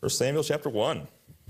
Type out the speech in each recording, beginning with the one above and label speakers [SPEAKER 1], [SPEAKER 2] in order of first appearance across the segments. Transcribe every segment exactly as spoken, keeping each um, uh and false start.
[SPEAKER 1] First Samuel chapter one.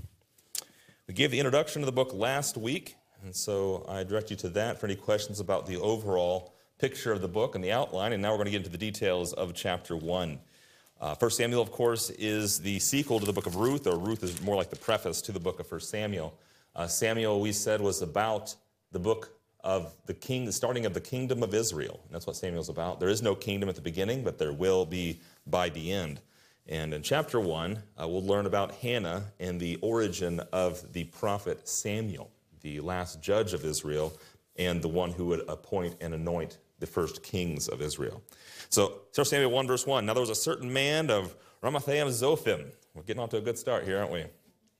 [SPEAKER 1] We gave the introduction to the book last week, and so I direct you to that for any questions about the overall picture of the book and the outline, and now we're going to get into the details of chapter one. Uh, First Samuel, of course, is the sequel to the book of Ruth, or Ruth is more like the preface to the book of First Samuel. Uh, Samuel, we said, was about the book of the king, the starting of the kingdom of Israel. And that's what Samuel's about. There is no kingdom at the beginning, but there will be by the end. And in chapter one, uh, we'll learn about Hannah and the origin of the prophet Samuel, the last judge of Israel, and the one who would appoint and anoint the first kings of Israel. So, First Samuel one, verse one. Now there was a certain man of Ramathaim Zophim. We're getting off to a good start here, aren't we?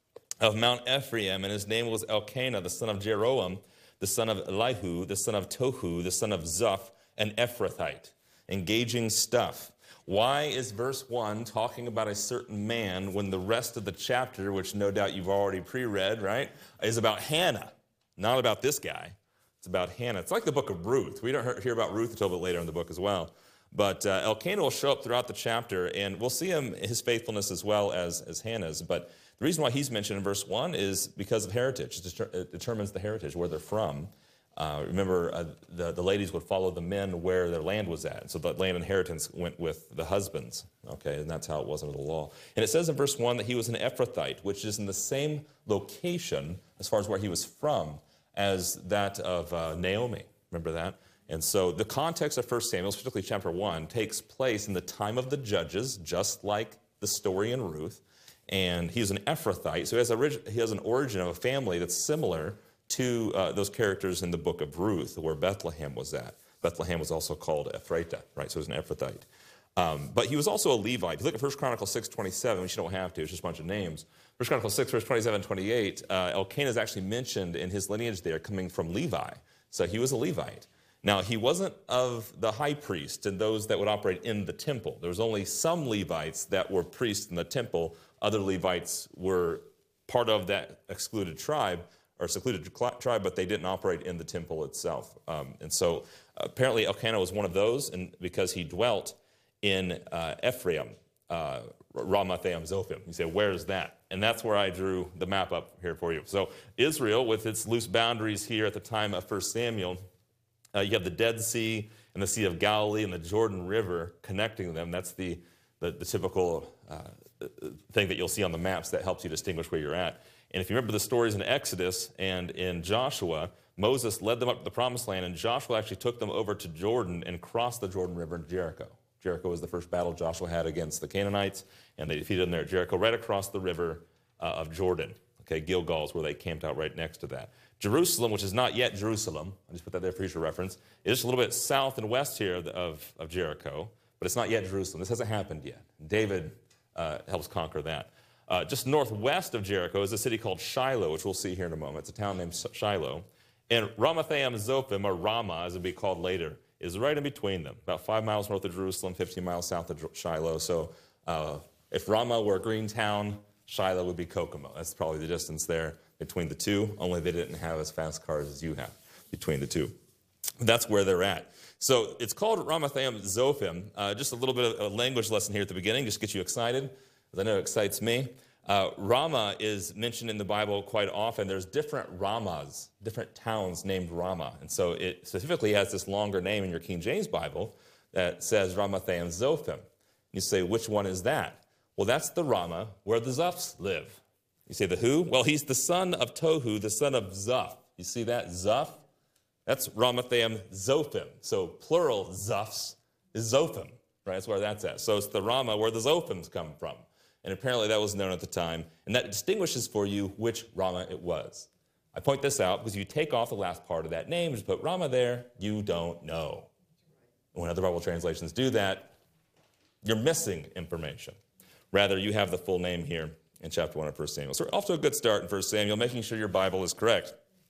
[SPEAKER 1] Of Mount Ephraim, and his name was Elkanah, the son of Jeroam, the son of Elihu, the son of Tohu, the son of Zuph, an Ephrathite. Engaging stuff. Why is verse one talking about a certain man when the rest of the chapter, which no doubt you've already pre-read, right, is about Hannah, not about this guy. It's about Hannah. It's like the book of Ruth. We don't hear about Ruth until a bit later in the book as well. But uh, Elkanah will show up throughout the chapter, and we'll see him, his faithfulness as well as, as Hannah's. But the reason why he's mentioned in verse one is because of heritage. It determines the heritage, where they're from. Uh, remember, uh, the, the ladies would follow the men where their land was at. So the land inheritance went with the husbands. Okay, and that's how it was under the law. And it says in verse one that he was an Ephrathite, which is in the same location as far as where he was from as that of uh, Naomi. Remember that? And so the context of First Samuel, particularly chapter one, takes place in the time of the judges, just like the story in Ruth. And he's an Ephrathite, so he has, a, he has an origin of a family that's similar to uh, those characters in the book of Ruth, where Bethlehem was at. Bethlehem was also called Ephratah, right? So he was an Ephrathite. Um, but he was also a Levite. If you look at First Chronicles six twenty-seven, which you don't have to, it's just a bunch of names. First Chronicles six, verse twenty-seven and twenty-eight, uh, Elkanah is actually mentioned in his lineage there coming from Levi. So he was a Levite. Now, he wasn't of the high priest and those that would operate in the temple. There was only some Levites that were priests in the temple. Other Levites were part of that excluded tribe, or secluded tribe, but they didn't operate in the temple itself. Um, and so apparently Elkanah was one of those, and because he dwelt in uh, Ephraim, uh, Ramathaim Zophim. You say, where's that? And that's where I drew the map up here for you. So Israel, with its loose boundaries here at the time of First Samuel, uh, you have the Dead Sea and the Sea of Galilee and the Jordan River connecting them. That's the, the, the typical uh, thing that you'll see on the maps that helps you distinguish where you're at. And if you remember the stories in Exodus and in Joshua, Moses led them up to the Promised Land, and Joshua actually took them over to Jordan and crossed the Jordan River into Jericho. Jericho was the first battle Joshua had against the Canaanites, and they defeated them there at Jericho, right across the river uh, of Jordan. Okay, Gilgal is where they camped out right next to that. Jerusalem, which is not yet Jerusalem, I just put that there for future reference, is just a little bit south and west here of, of Jericho, but it's not yet Jerusalem. This hasn't happened yet. David uh, helps conquer that. Uh, just northwest of Jericho is a city called Shiloh, which we'll see here in a moment. It's a town named Shiloh. And Ramathaim Zophim, or Ramah, as it'll be called later, is right in between them, about five miles north of Jerusalem, fifteen miles south of Shiloh. So uh, if Ramah were a green town, Shiloh would be Kokomo. That's probably the distance there between the two, only they didn't have as fast cars as you have between the two. That's where they're at. So it's called Ramathaim Zophim. Uh, just a little bit of a language lesson here at the beginning, just to get you excited. I know it excites me. Uh, Ramah is mentioned in the Bible quite often. There's different Ramahs, different towns named Ramah. And so it specifically has this longer name in your King James Bible that says Ramathaim Zophim. You say, which one is that? Well, that's the Ramah where the Zuphs live. You say, the who? Well, he's the son of Tohu, the son of Zuph. You see that? Zuph? That's Ramathaim Zophim. So plural Zuphs is Zophim, right? That's where that's at. So it's the Ramah where the Zophims come from. And apparently that was known at the time. And that distinguishes for you which Ramah it was. I point this out because you take off the last part of that name, just put Ramah there, you don't know. And when other Bible translations do that, you're missing information. Rather, you have the full name here in chapter one of First Samuel. So we're off to a good start in First Samuel, making sure your Bible is correct.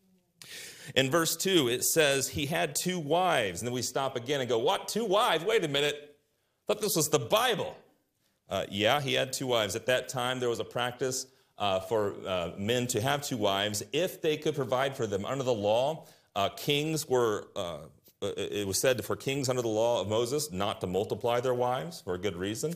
[SPEAKER 1] In verse two, it says, he had two wives. And then we stop again and go, what, two wives? Wait a minute. I thought this was the Bible. Uh, yeah, he had two wives. At that time, there was a practice uh, for uh, men to have two wives if they could provide for them. Under the law, uh, kings were, uh, it was said for kings under the law of Moses not to multiply their wives for a good reason.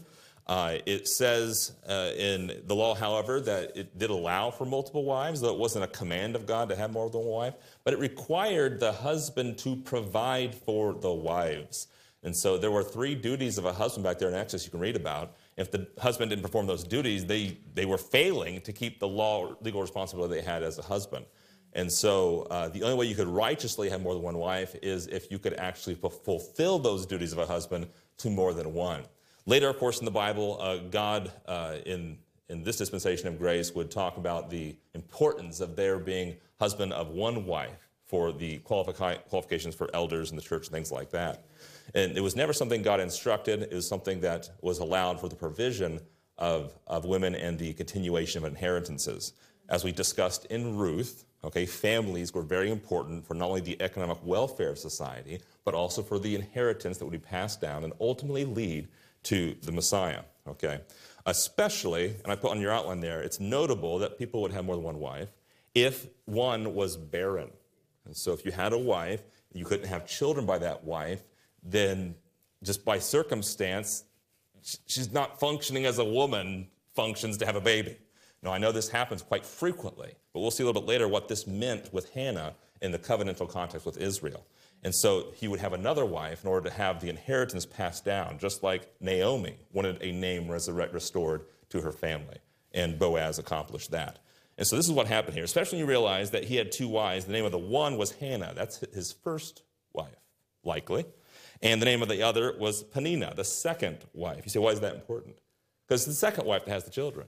[SPEAKER 1] Uh, it says uh, in the law, however, that it did allow for multiple wives, though it wasn't a command of God to have more than one wife, but it required the husband to provide for the wives. And so there were three duties of a husband back there in Exodus you can read about. If the husband didn't perform those duties, they, they were failing to keep the law, legal responsibility they had as a husband. And so uh, the only way you could righteously have more than one wife is if you could actually fulfill those duties of a husband to more than one. Later, of course, in the Bible, uh, God, uh, in, in this dispensation of grace, would talk about the importance of there being husband of one wife for the qualifi- qualifications for elders in the church and things like that. And it was never something God instructed. It was something that was allowed for the provision of, of women and the continuation of inheritances. As we discussed in Ruth, okay, families were very important for not only the economic welfare of society, but also for the inheritance that would be passed down and ultimately lead to the Messiah, okay? Especially, and I put on your outline there, it's notable that people would have more than one wife if one was barren. And so if you had a wife, you couldn't have children by that wife, then just by circumstance, she's not functioning as a woman functions to have a baby. Now, I know this happens quite frequently, but we'll see a little bit later what this meant with Hannah in the covenantal context with Israel. And so he would have another wife in order to have the inheritance passed down, just like Naomi wanted a name resurrect, restored to her family. And Boaz accomplished that. And so this is what happened here, especially when you realize that he had two wives. The name of the one was Hannah. That's his first wife, likely. And the name of the other was Peninnah, the second wife. You say, why is that important? Because it's the second wife that has the children.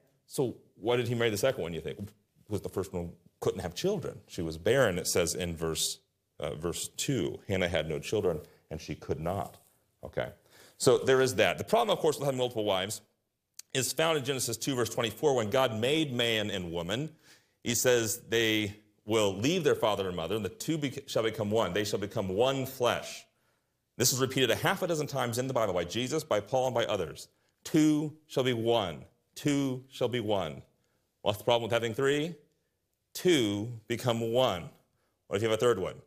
[SPEAKER 1] So why did he marry the second one, you think? Because the first one couldn't have children. She was barren, it says in verse uh, verse two. Hannah had no children, and she could not. Okay, so there is that. The problem, of course, with having multiple wives is found in Genesis two, verse twenty-four. When God made man and woman, he says they will leave their father and mother, and the two be- shall become one. They shall become one flesh. This is repeated a half a dozen times in the Bible by Jesus, by Paul, and by others. Two shall be one. Two shall be one. What's the problem with having three? Two become one. What if you have a third one?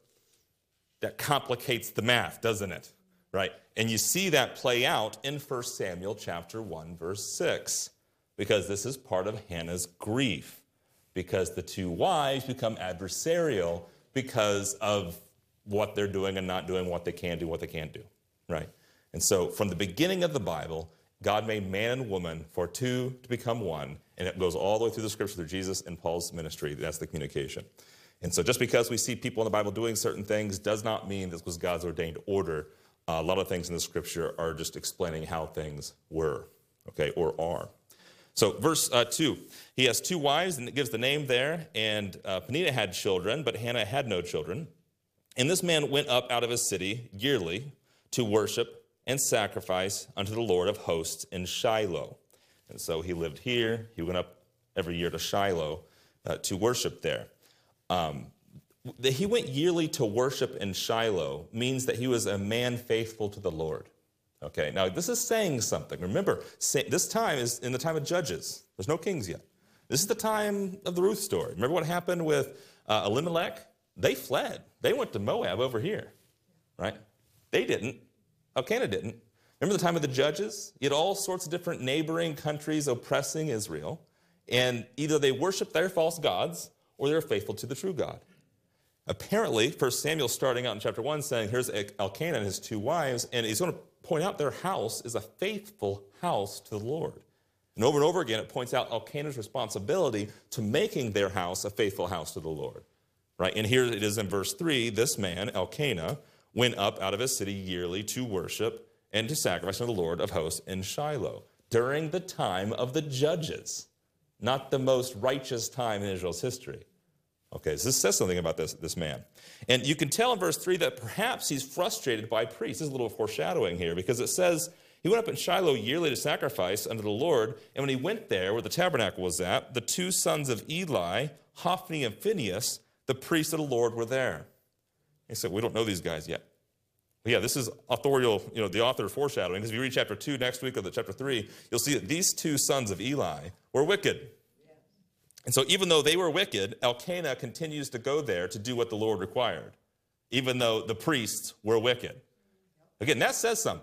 [SPEAKER 1] That complicates the math, doesn't it? Right? And you see that play out in First Samuel chapter one, verse six, because this is part of Hannah's grief, because the two wives become adversarial because of what they're doing and not doing, what they can do, what they can't do, right? And so from the beginning of the Bible, God made man and woman for two to become one, and it goes all the way through the scripture through Jesus and Paul's ministry. That's the communication. And so just because we see people in the Bible doing certain things does not mean this was God's ordained order. Uh, a lot of things in the scripture are just explaining how things were, okay, or are. So verse uh, two, he has two wives, and it gives the name there, and uh, Peninnah had children, but Hannah had no children. And this man went up out of his city yearly to worship and sacrifice unto the Lord of hosts in Shiloh. And so he lived here. He went up every year to Shiloh uh, to worship there. Um, that he went yearly to worship in Shiloh means that he was a man faithful to the Lord. Okay, now this is saying something. Remember, this time is in the time of Judges. There's no kings yet. This is the time of the Ruth story. Remember what happened with uh, Elimelech? They fled. They went to Moab over here, right? They didn't. Elkanah didn't. Remember the time of the Judges? You had all sorts of different neighboring countries oppressing Israel, and either they worshiped their false gods or they were faithful to the true God. Apparently, First Samuel starting out in chapter one saying, here's Elkanah and his two wives, and he's going to point out their house is a faithful house to the Lord. And over and over again, it points out Elkanah's responsibility to making their house a faithful house to the Lord. Right? And here it is in verse three, this man, Elkanah, went up out of his city yearly to worship and to sacrifice unto the Lord of hosts in Shiloh during the time of the Judges, not the most righteous time in Israel's history. Okay, so this says something about this, this man. And you can tell in verse three that perhaps he's frustrated by priests. There's a little foreshadowing here because it says he went up in Shiloh yearly to sacrifice unto the Lord, and when he went there where the tabernacle was at, the two sons of Eli, Hophni and Phinehas, the priests of the Lord, were there. He said, we don't know these guys yet. But yeah, this is authorial, you know, the author of foreshadowing. Because if you read chapter two next week or the chapter three, you'll see that these two sons of Eli were wicked. Yes. And so even though they were wicked, Elkanah continues to go there to do what the Lord required, even though the priests were wicked. Again, that says something.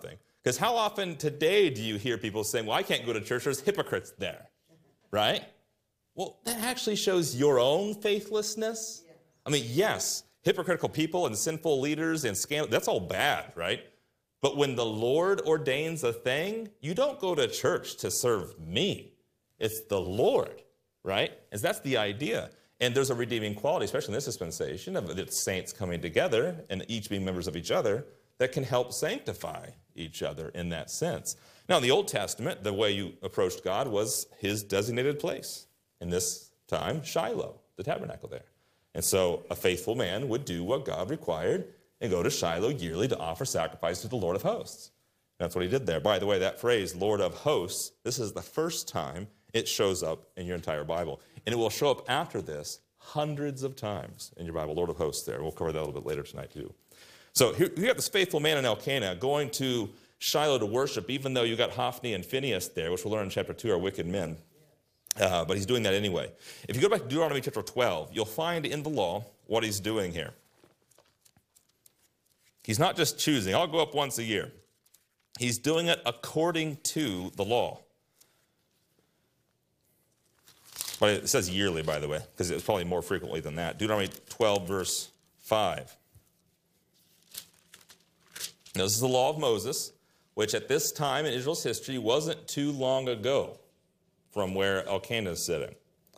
[SPEAKER 1] Because how often today do you hear people saying, well, I can't go to church, there's hypocrites there, right? Well, that actually shows your own faithlessness. Yes. I mean, yes, hypocritical people and sinful leaders and scandal, that's all bad, right? But when the Lord ordains a thing, you don't go to church to serve me. It's the Lord, right? And that's the idea. And there's a redeeming quality, especially in this dispensation, of the saints coming together and each being members of each other that can help sanctify each other in that sense. Now, in the Old Testament, the way you approached God was his designated place. In this time, Shiloh, the tabernacle there. And so a faithful man would do what God required and go to Shiloh yearly to offer sacrifice to the Lord of hosts. That's what he did there. By the way, that phrase, Lord of hosts, this is the first time it shows up in your entire Bible. And it will show up after this hundreds of times in your Bible, Lord of hosts there. We'll cover that a little bit later tonight too. So here you have this faithful man in Elkanah going to Shiloh to worship, even though you got Hophni and Phinehas there, which we'll learn in chapter two are wicked men. Uh, but he's doing that anyway. If you go back to Deuteronomy chapter twelve, you'll find in the law what he's doing here. He's not just choosing, I'll go up once a year. He's doing it according to the law. But it says yearly, by the way, because it's probably more frequently than that. Deuteronomy twelve, verse five. Now, this is the law of Moses, which at this time in Israel's history wasn't too long ago from where Elkanah is sitting.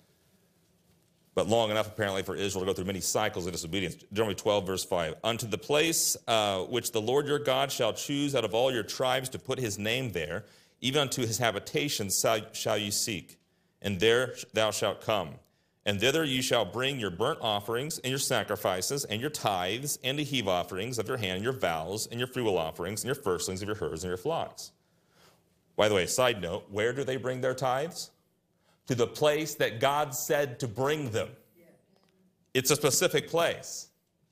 [SPEAKER 1] But long enough, apparently, for Israel to go through many cycles of disobedience. Deuteronomy twelve, verse five. Unto the place uh, which the Lord your God shall choose out of all your tribes to put his name there, even unto his habitation shall, shall you seek, and there thou shalt come. And thither you shall bring your burnt offerings, and your sacrifices, and your tithes, and the heave offerings of your hand, and your vows, and your freewill offerings, and your firstlings of your herds and your flocks. By the way, side note, where do they bring their tithes? To the place that God said to bring them. It's a specific place.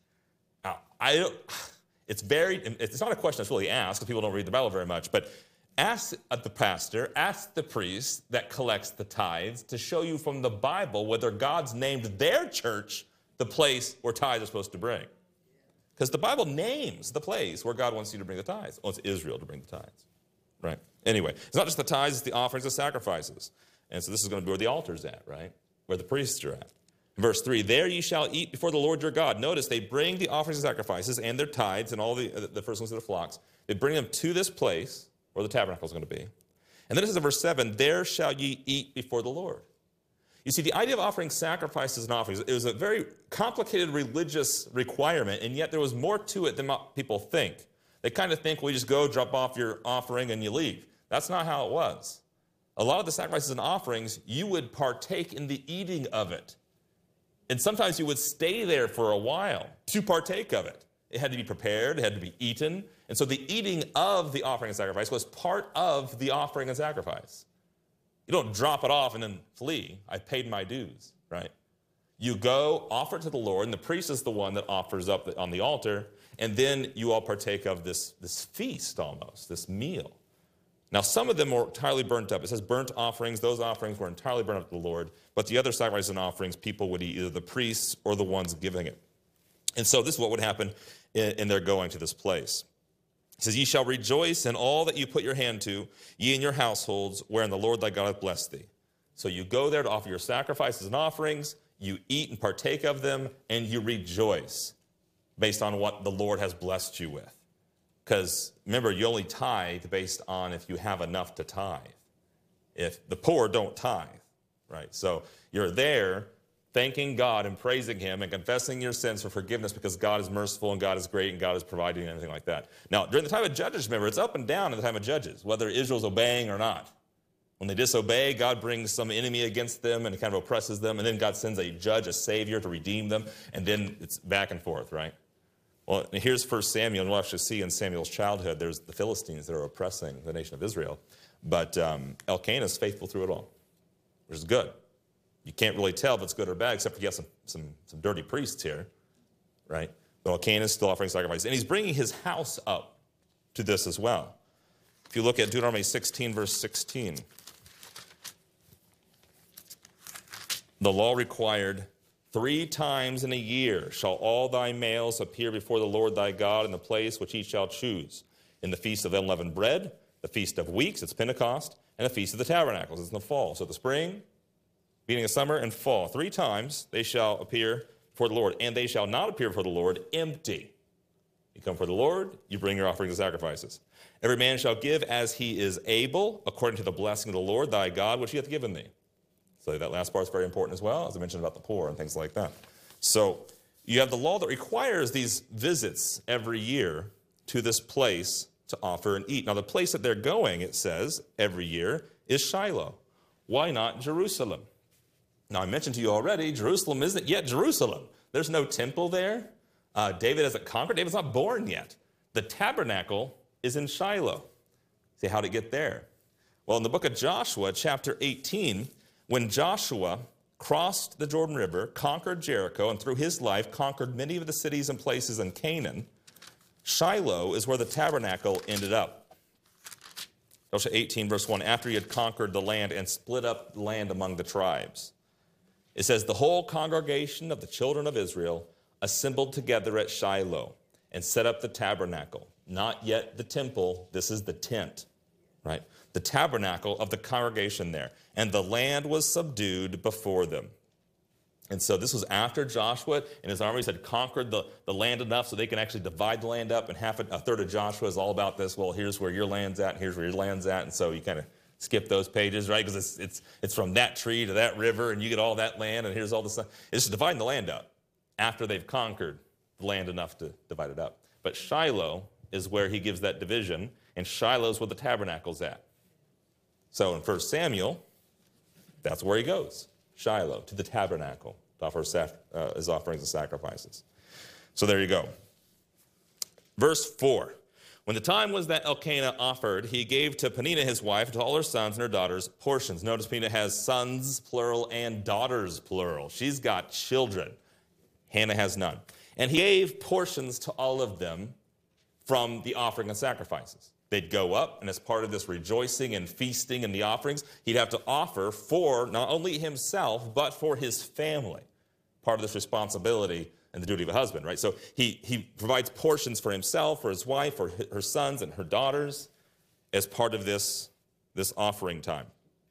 [SPEAKER 1] Now, I don't, it's very, it's not a question that's really asked, because people don't read the Bible very much, but ask the pastor, ask the priest that collects the tithes to show you from the Bible whether God's named their church the place where tithes are supposed to bring. Because the Bible names the place where God wants you to bring the tithes. Well, it's Israel to bring the tithes. Right? Anyway, it's not just the tithes, it's the offerings and sacrifices. And so this is going to be where the altar's at, right? Where the priests are at. Verse three, there you shall eat before the Lord your God. Notice they bring the offerings and sacrifices and their tithes and all the, the firstlings of the flocks. They bring them to this place where the tabernacle is going to be. And then it says in verse seven, there shall ye eat before the Lord. You see, the idea of offering sacrifices and offerings, it was a very complicated religious requirement, and yet there was more to it than what people think. They kind of think, well, you just go, drop off your offering, and you leave. That's not how it was. A lot of the sacrifices and offerings, you would partake in the eating of it. And sometimes you would stay there for a while to partake of it. It had to be prepared, it had to be eaten. And so the eating of the offering and sacrifice was part of the offering and sacrifice. You don't drop it off and then flee. I paid my dues, right? You go, offer it to the Lord, and the priest is the one that offers up on the altar, and then you all partake of this, this feast almost, this meal. Now, some of them were entirely burnt up. It says burnt offerings. Those offerings were entirely burnt up to the Lord. But the other sacrifices and offerings, people would eat, either the priests or the ones giving it. And so this is what would happen in, in their going to this place. It says, ye shall rejoice in all that you put your hand to, ye and your households, wherein the Lord thy God hath blessed thee. So you go there to offer your sacrifices and offerings, you eat and partake of them, and you rejoice based on what the Lord has blessed you with. Because remember, you only tithe based on if you have enough to tithe. If the poor don't tithe, right? So you're there thanking God and praising him and confessing your sins for forgiveness because God is merciful and God is great and God is providing and everything like that. Now, during the time of Judges, remember, it's up and down in the time of Judges, whether Israel's obeying or not. When they disobey, God brings some enemy against them and it kind of oppresses them, and then God sends a judge, a savior to redeem them, and then it's back and forth, right? Well, here's First Samuel, and we'll actually see in Samuel's childhood, there's the Philistines that are oppressing the nation of Israel. But um, Elkanah is faithful through it all, which is good. You can't really tell if it's good or bad, except for you have some, some, some dirty priests here, right? But Elkanah is still offering sacrifice. And he's bringing his house up to this as well. If you look at Deuteronomy sixteen, verse sixteen, the law required, three times in a year shall all thy males appear before the Lord thy God in the place which he shall choose. in the Feast of Unleavened Bread, the Feast of Weeks, it's Pentecost, and the Feast of the Tabernacles, it's in the fall. So the spring, beginning of summer, and fall. Three times they shall appear before the Lord, and they shall not appear before the Lord empty. You come for the Lord, you bring your offerings and sacrifices. Every man shall give as he is able, according to the blessing of the Lord thy God, which he hath given thee. So that last part is very important as well, as I mentioned about the poor and things like that. So you have the law that requires these visits every year to this place to offer and eat. Now the place that they're going, it says, every year is Shiloh. Why not Jerusalem? Now I mentioned to you already, Jerusalem isn't yet Jerusalem. There's no temple there. Uh, David hasn't conquered. David's not born yet. The tabernacle is in Shiloh. See, how did it get there? Well, in the book of Joshua, chapter eighteen, when Joshua crossed the Jordan River, conquered Jericho, and through his life conquered many of the cities and places in Canaan, Shiloh is where the tabernacle ended up. Joshua eighteen, verse one, after he had conquered the land and split up the land among the tribes. It says, the whole congregation of the children of Israel assembled together at Shiloh and set up the tabernacle. Not yet the temple, this is the tent, right? The tabernacle of the congregation there. And the land was subdued before them. And so this was after Joshua and his armies had conquered the, the land enough so they can actually divide the land up, and half a, a third of Joshua is all about this. Well, here's where your land's at, and here's where your land's at. And so you kind of skip those pages, right? Because it's, it's, it's from that tree to that river, and you get all that land, and here's all the stuff. It's just dividing the land up after they've conquered the land enough to divide it up. But Shiloh is where he gives that division, and Shiloh is where the tabernacle's at. So in First Samuel, that's where he goes, Shiloh, to the tabernacle, to offer uh, his offerings and sacrifices. So there you go. Verse four. When the time was that Elkanah offered, he gave to Peninnah his wife, to all her sons and her daughters, portions. Notice Peninnah has sons, plural, and daughters, plural. She's got children. Hannah has none. And he gave portions to all of them from the offering and sacrifices. They'd go up, and as part of this rejoicing and feasting and the offerings, he'd have to offer for not only himself, but for his family. Part of this responsibility and the duty of a husband, right? So he, he provides portions for himself, for his wife, for her sons and her daughters as part of this, this offering time.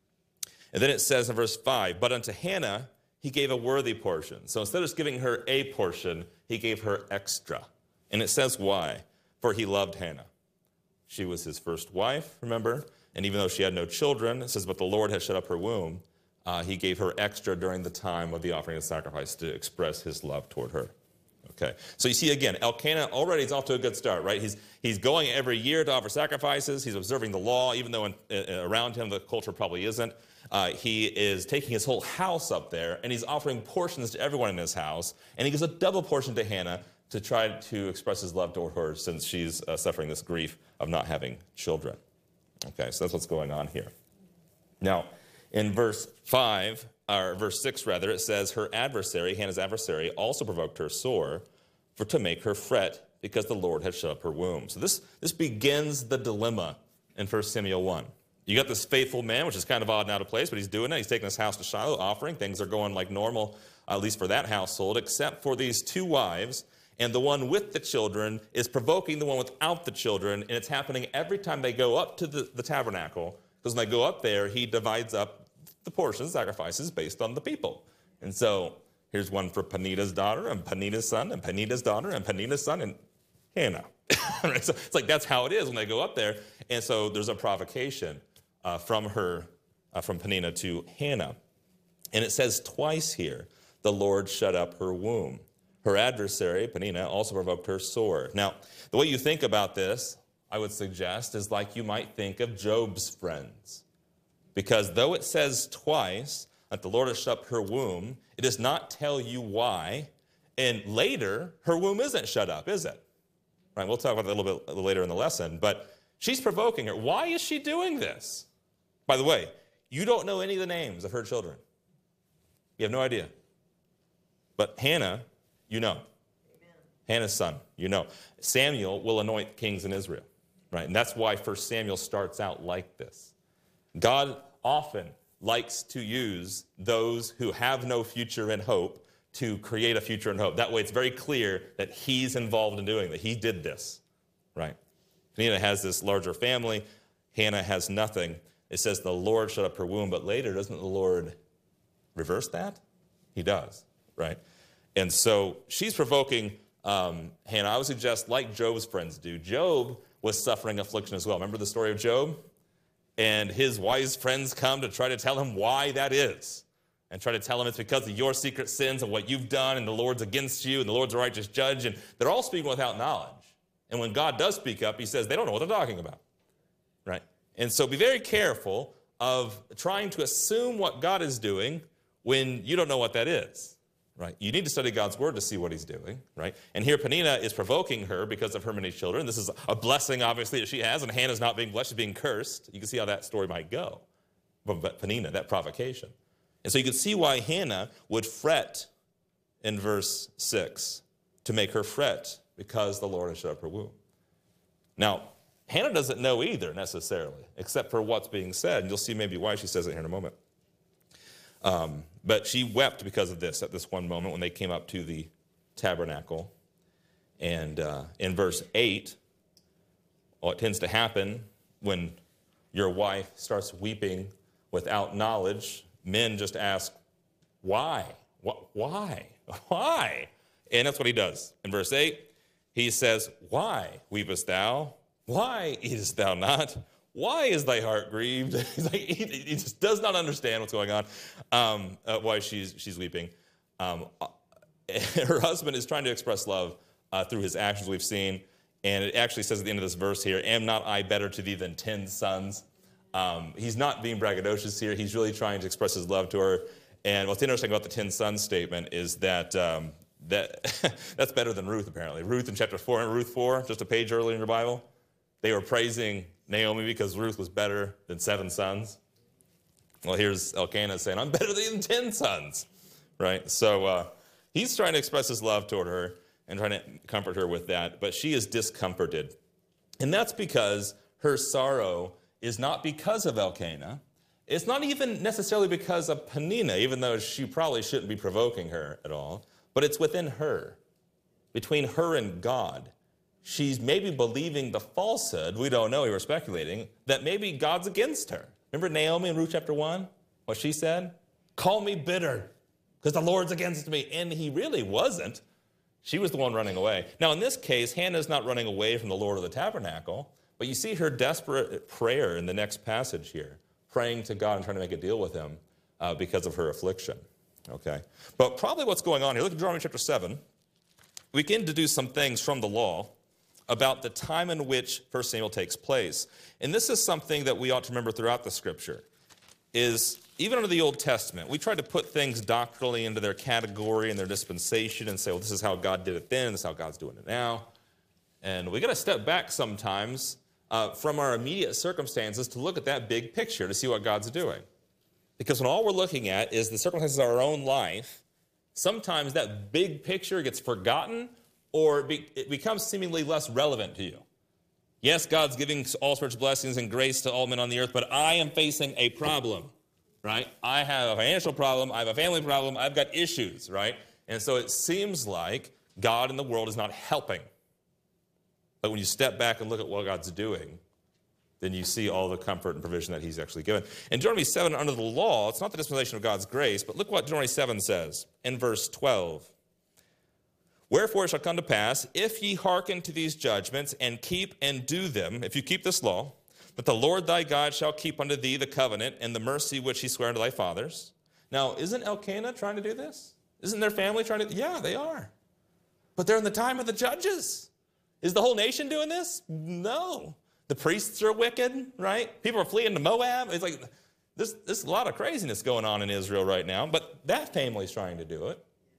[SPEAKER 1] And then it says in verse five, but unto Hannah he gave a worthy portion. So instead of just giving her a portion, he gave her extra. And it says why? For he loved Hannah. She was his first wife, remember? And even though she had no children, it says, but the Lord had shut up her womb. Uh, he gave her extra during the time of the offering and sacrifice to express his love toward her. Okay, so you see again, Elkanah already is off to a good start, right? He's, he's going every year to offer sacrifices. He's observing the law, even though in, uh, around him the culture probably isn't. Uh, he is taking his whole house up there, and he's offering portions to everyone in his house. And he gives a double portion to Hannah to try to express his love toward her since she's uh, suffering this grief of not having children. Okay, so that's what's going on here. Now, in verse five, or verse six rather, it says, her adversary, Hannah's adversary, also provoked her sore for to make her fret because the Lord had shut up her womb. So this, this begins the dilemma in First Samuel one. You got this faithful man, which is kind of odd and out of place, but he's doing it. He's taking his house to Shiloh, offering. Things are going like normal, at least for that household, except for these two wives. And the one with the children is provoking the one without the children, and it's happening every time they go up to the, the tabernacle, because when they go up there, he divides up the portions, sacrifices, based on the people. And so here's one for Peninnah's daughter, and Peninnah's son, and Peninnah's daughter, and Peninnah's son, and Hannah. Right? So it's like that's how it is when they go up there. And so there's a provocation uh, from her, uh, from Peninnah to Hannah. And it says twice here, the Lord shut up her womb. Her adversary, Peninnah, also provoked her sore. Now, the way you think about this, I would suggest, is like you might think of Job's friends. Because though it says twice that the Lord has shut up her womb, it does not tell you why. And later, her womb isn't shut up, is it? Right, we'll talk about that a little bit later in the lesson. But she's provoking her. Why is she doing this? By the way, you don't know any of the names of her children. You have no idea. But Hannah, you know. Amen. Hannah's son, you know. Samuel will anoint kings in Israel, right? And that's why First Samuel starts out like this. God often likes to use those who have no future and hope to create a future and hope. That way it's very clear that he's involved in doing that. He did this, right? Peninnah has this larger family. Hannah has nothing. It says the Lord shut up her womb, but later, doesn't the Lord reverse that? He does, right? And so she's provoking um, Hannah. I would suggest, like Job's friends do, Job was suffering affliction as well. Remember the story of Job? And his wise friends come to try to tell him why that is, and try to tell him it's because of your secret sins and what you've done, and the Lord's against you, and the Lord's a righteous judge. And they're all speaking without knowledge. And when God does speak up, he says they don't know what they're talking about, right? And so be very careful of trying to assume what God is doing when you don't know what that is, right? You need to study God's word to see what he's doing, right? And here Peninnah is provoking her because of her many children. This is a blessing, obviously, that she has, and Hannah's not being blessed, she's being cursed. You can see how that story might go. But Peninnah, that provocation. And so you can see why Hannah would fret in verse six, to make her fret because the Lord has shut up her womb. Now, Hannah doesn't know either necessarily, except for what's being said. And you'll see maybe why she says it here in a moment. Um, but she wept because of this at this one moment when they came up to the tabernacle. And uh, in verse eight, what tends to happen when your wife starts weeping without knowledge, men just ask, why? What, why? Why? And that's what he does. In verse eight, he says, why weepest thou? Why eatest thou not? Why is thy heart grieved? He's like, he, he just does not understand what's going on, um, uh, why she's, she's weeping. Um, her husband is trying to express love uh, through his actions, we've seen. And it actually says at the end of this verse here, am not I better to thee than ten sons? Um, he's not being braggadocious here. He's really trying to express his love to her. And what's interesting about the ten sons statement is that um, that that's better than Ruth, apparently. Ruth in chapter four, Ruth four, just a page earlier in your Bible, they were praising Naomi because Ruth was better than seven sons. Well, here's Elkanah saying, I'm better than ten sons, right? So uh, he's trying to express his love toward her and trying to comfort her with that, but she is discomforted. And that's because her sorrow is not because of Elkanah. It's not even necessarily because of Peninnah, even though she probably shouldn't be provoking her at all, but it's within her, between her and God. She's maybe believing the falsehood, we don't know, we were speculating, that maybe God's against her. Remember Naomi in Ruth chapter one, what she said? Call me bitter, because the Lord's against me. And he really wasn't. She was the one running away. Now, in this case, Hannah's not running away from the Lord of the tabernacle, but you see her desperate prayer in the next passage here, praying to God and trying to make a deal with him uh, because of her affliction. Okay? But probably what's going on here, look at Deuteronomy chapter seven. We begin to do some things from the law about the time in which First Samuel takes place. And this is something that we ought to remember throughout the Scripture, is even under the Old Testament, we try to put things doctrinally into their category and their dispensation and say, well, this is how God did it then, this is how God's doing it now. And we got to step back sometimes uh, from our immediate circumstances to look at that big picture to see what God's doing. Because when all we're looking at is the circumstances of our own life, sometimes that big picture gets forgotten or it, be, it becomes seemingly less relevant to you. Yes, God's giving all spiritual blessings and grace to all men on the earth, but I am facing a problem, right? I have a financial problem, I have a family problem, I've got issues, right? And so it seems like God in the world is not helping. But when you step back and look at what God's doing, then you see all the comfort and provision that he's actually given. In Deuteronomy seven, under the law, it's not the dispensation of God's grace, but look what Deuteronomy seven says in verse twelve. Wherefore it shall come to pass, if ye hearken to these judgments and keep and do them, if you keep this law, that the Lord thy God shall keep unto thee the covenant and the mercy which he sware unto thy fathers. Now, isn't Elkanah trying to do this? Isn't their family trying to? Yeah, they are. But they're in the time of the judges. Is the whole nation doing this? No. The priests are wicked, right? People are fleeing to Moab. It's like, there's, there's a lot of craziness going on in Israel right now, but that family's trying to do it.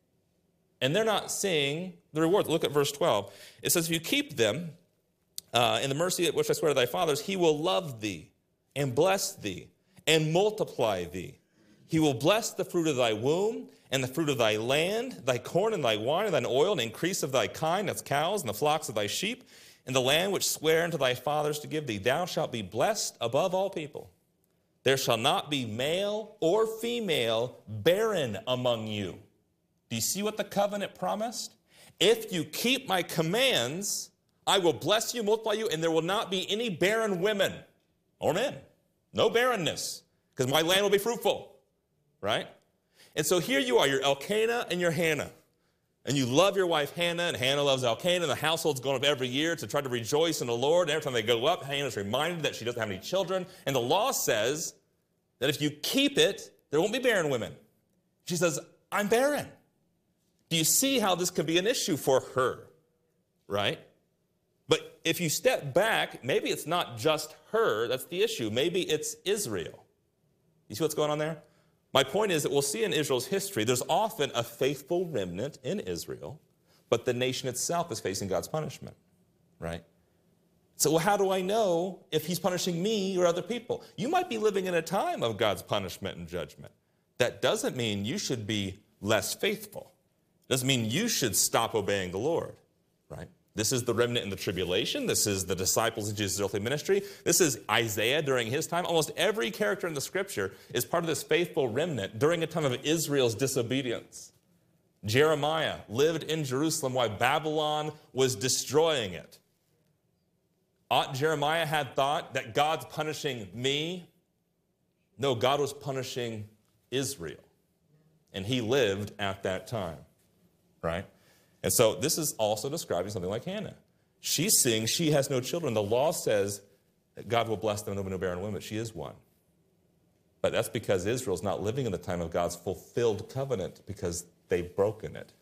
[SPEAKER 1] And they're not seeing the reward. Look at verse twelve. It says, if you keep them uh, in the mercy which I swear to thy fathers, he will love thee and bless thee and multiply thee. He will bless the fruit of thy womb and the fruit of thy land, thy corn and thy wine and thine oil, and increase of thy kind, that's cows, and the flocks of thy sheep, and the land which sware unto thy fathers to give thee. Thou shalt be blessed above all people. There shall not be male or female barren among you. Do you see what the covenant promised? If you keep my commands, I will bless you, multiply you, and there will not be any barren women or men. No barrenness, because my land will be fruitful, right? And so here you are, you're Elkanah and you're Hannah. And you love your wife Hannah, and Hannah loves Elkanah, and the household's going up every year to try to rejoice in the Lord. And every time they go up, Hannah's reminded that she doesn't have any children. And the law says that if you keep it, there won't be barren women. She says, I'm barren. Do you see how this could be an issue for her, right? But if you step back, maybe it's not just her that's the issue. Maybe it's Israel. You see what's going on there? My point is that we'll see in Israel's history, there's often a faithful remnant in Israel, but the nation itself is facing God's punishment, right? So well, how do I know if he's punishing me or other people? You might be living in a time of God's punishment and judgment. That doesn't mean you should be less faithful. It doesn't mean you should stop obeying the Lord, right? This is the remnant in the tribulation. This is the disciples in Jesus' earthly ministry. This is Isaiah during his time. Almost every character in the scripture is part of this faithful remnant during a time of Israel's disobedience. Jeremiah lived in Jerusalem while Babylon was destroying it. Ought Jeremiah had thought that God's punishing me? No, God was punishing Israel. And he lived at that time, right? And so this is also describing something like Hannah. She's seeing she has no children. The law says that God will bless them and there will be no barren women. She is one. But that's because Israel's not living in the time of God's fulfilled covenant because they've broken it.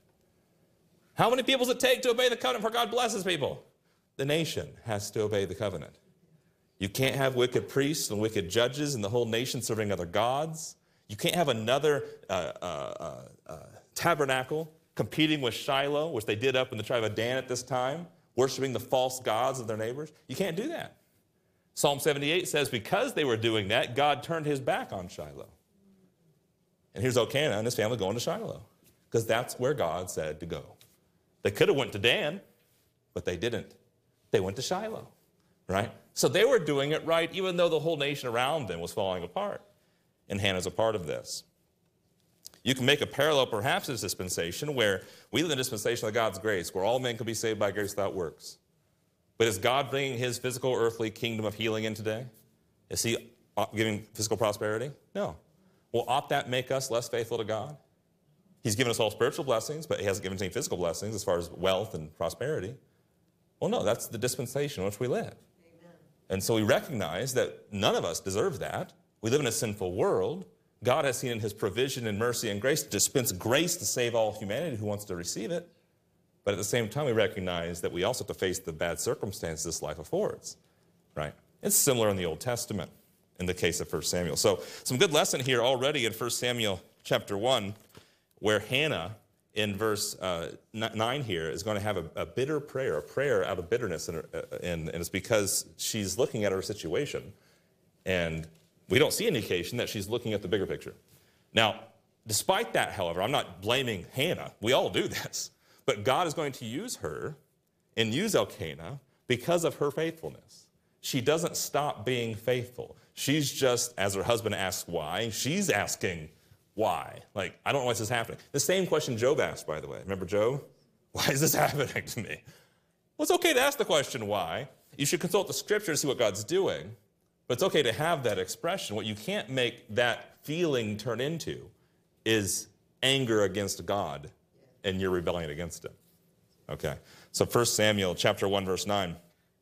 [SPEAKER 1] How many people does it take to obey the covenant before God blesses people? The nation has to obey the covenant. You can't have wicked priests and wicked judges and the whole nation serving other gods. You can't have another uh, uh, uh, uh, tabernacle competing with Shiloh, which they did up in the tribe of Dan at this time, worshiping the false gods of their neighbors. You can't do that. Psalm seventy-eight says because they were doing that, God turned his back on Shiloh. And here's Elkanah and his family going to Shiloh because that's where God said to go. They could have went to Dan, but they didn't. They went to Shiloh, right? So they were doing it right, even though the whole nation around them was falling apart. And Hannah's a part of this. You can make a parallel perhaps to this dispensation where we live in a dispensation of God's grace, where all men can be saved by grace without works. But is God bringing his physical, earthly kingdom of healing in today? Is he giving physical prosperity? No. Well, ought that make us less faithful to God? He's given us all spiritual blessings, but he hasn't given us any physical blessings as far as wealth and prosperity. Well, no, that's the dispensation in which we live. Amen. And so we recognize that none of us deserve that. We live in a sinful world. God has seen in his provision and mercy and grace to dispense grace to save all humanity who wants to receive it. But at the same time, we recognize that we also have to face the bad circumstances this life affords, right? It's similar in the Old Testament in the case of First Samuel. So some good lesson here already in First Samuel chapter one, where Hannah in verse uh, nine here is going to have a, a bitter prayer, a prayer out of bitterness, in her, uh, and, and it's because she's looking at her situation, and we don't see indication that she's looking at the bigger picture. Now, despite that, however, I'm not blaming Hannah. We all do this. But God is going to use her and use Elkanah because of her faithfulness. She doesn't stop being faithful. She's just, as her husband asks why, she's asking why. Like, I don't know why this is happening. The same question Job asked, by the way. Remember Job? Why is this happening to me? Well, it's okay to ask the question why. You should consult the scripture to see what God's doing. But it's okay to have that expression. What you can't make that feeling turn into is anger against God and your rebellion against him. Okay, so First Samuel chapter one, verse nine.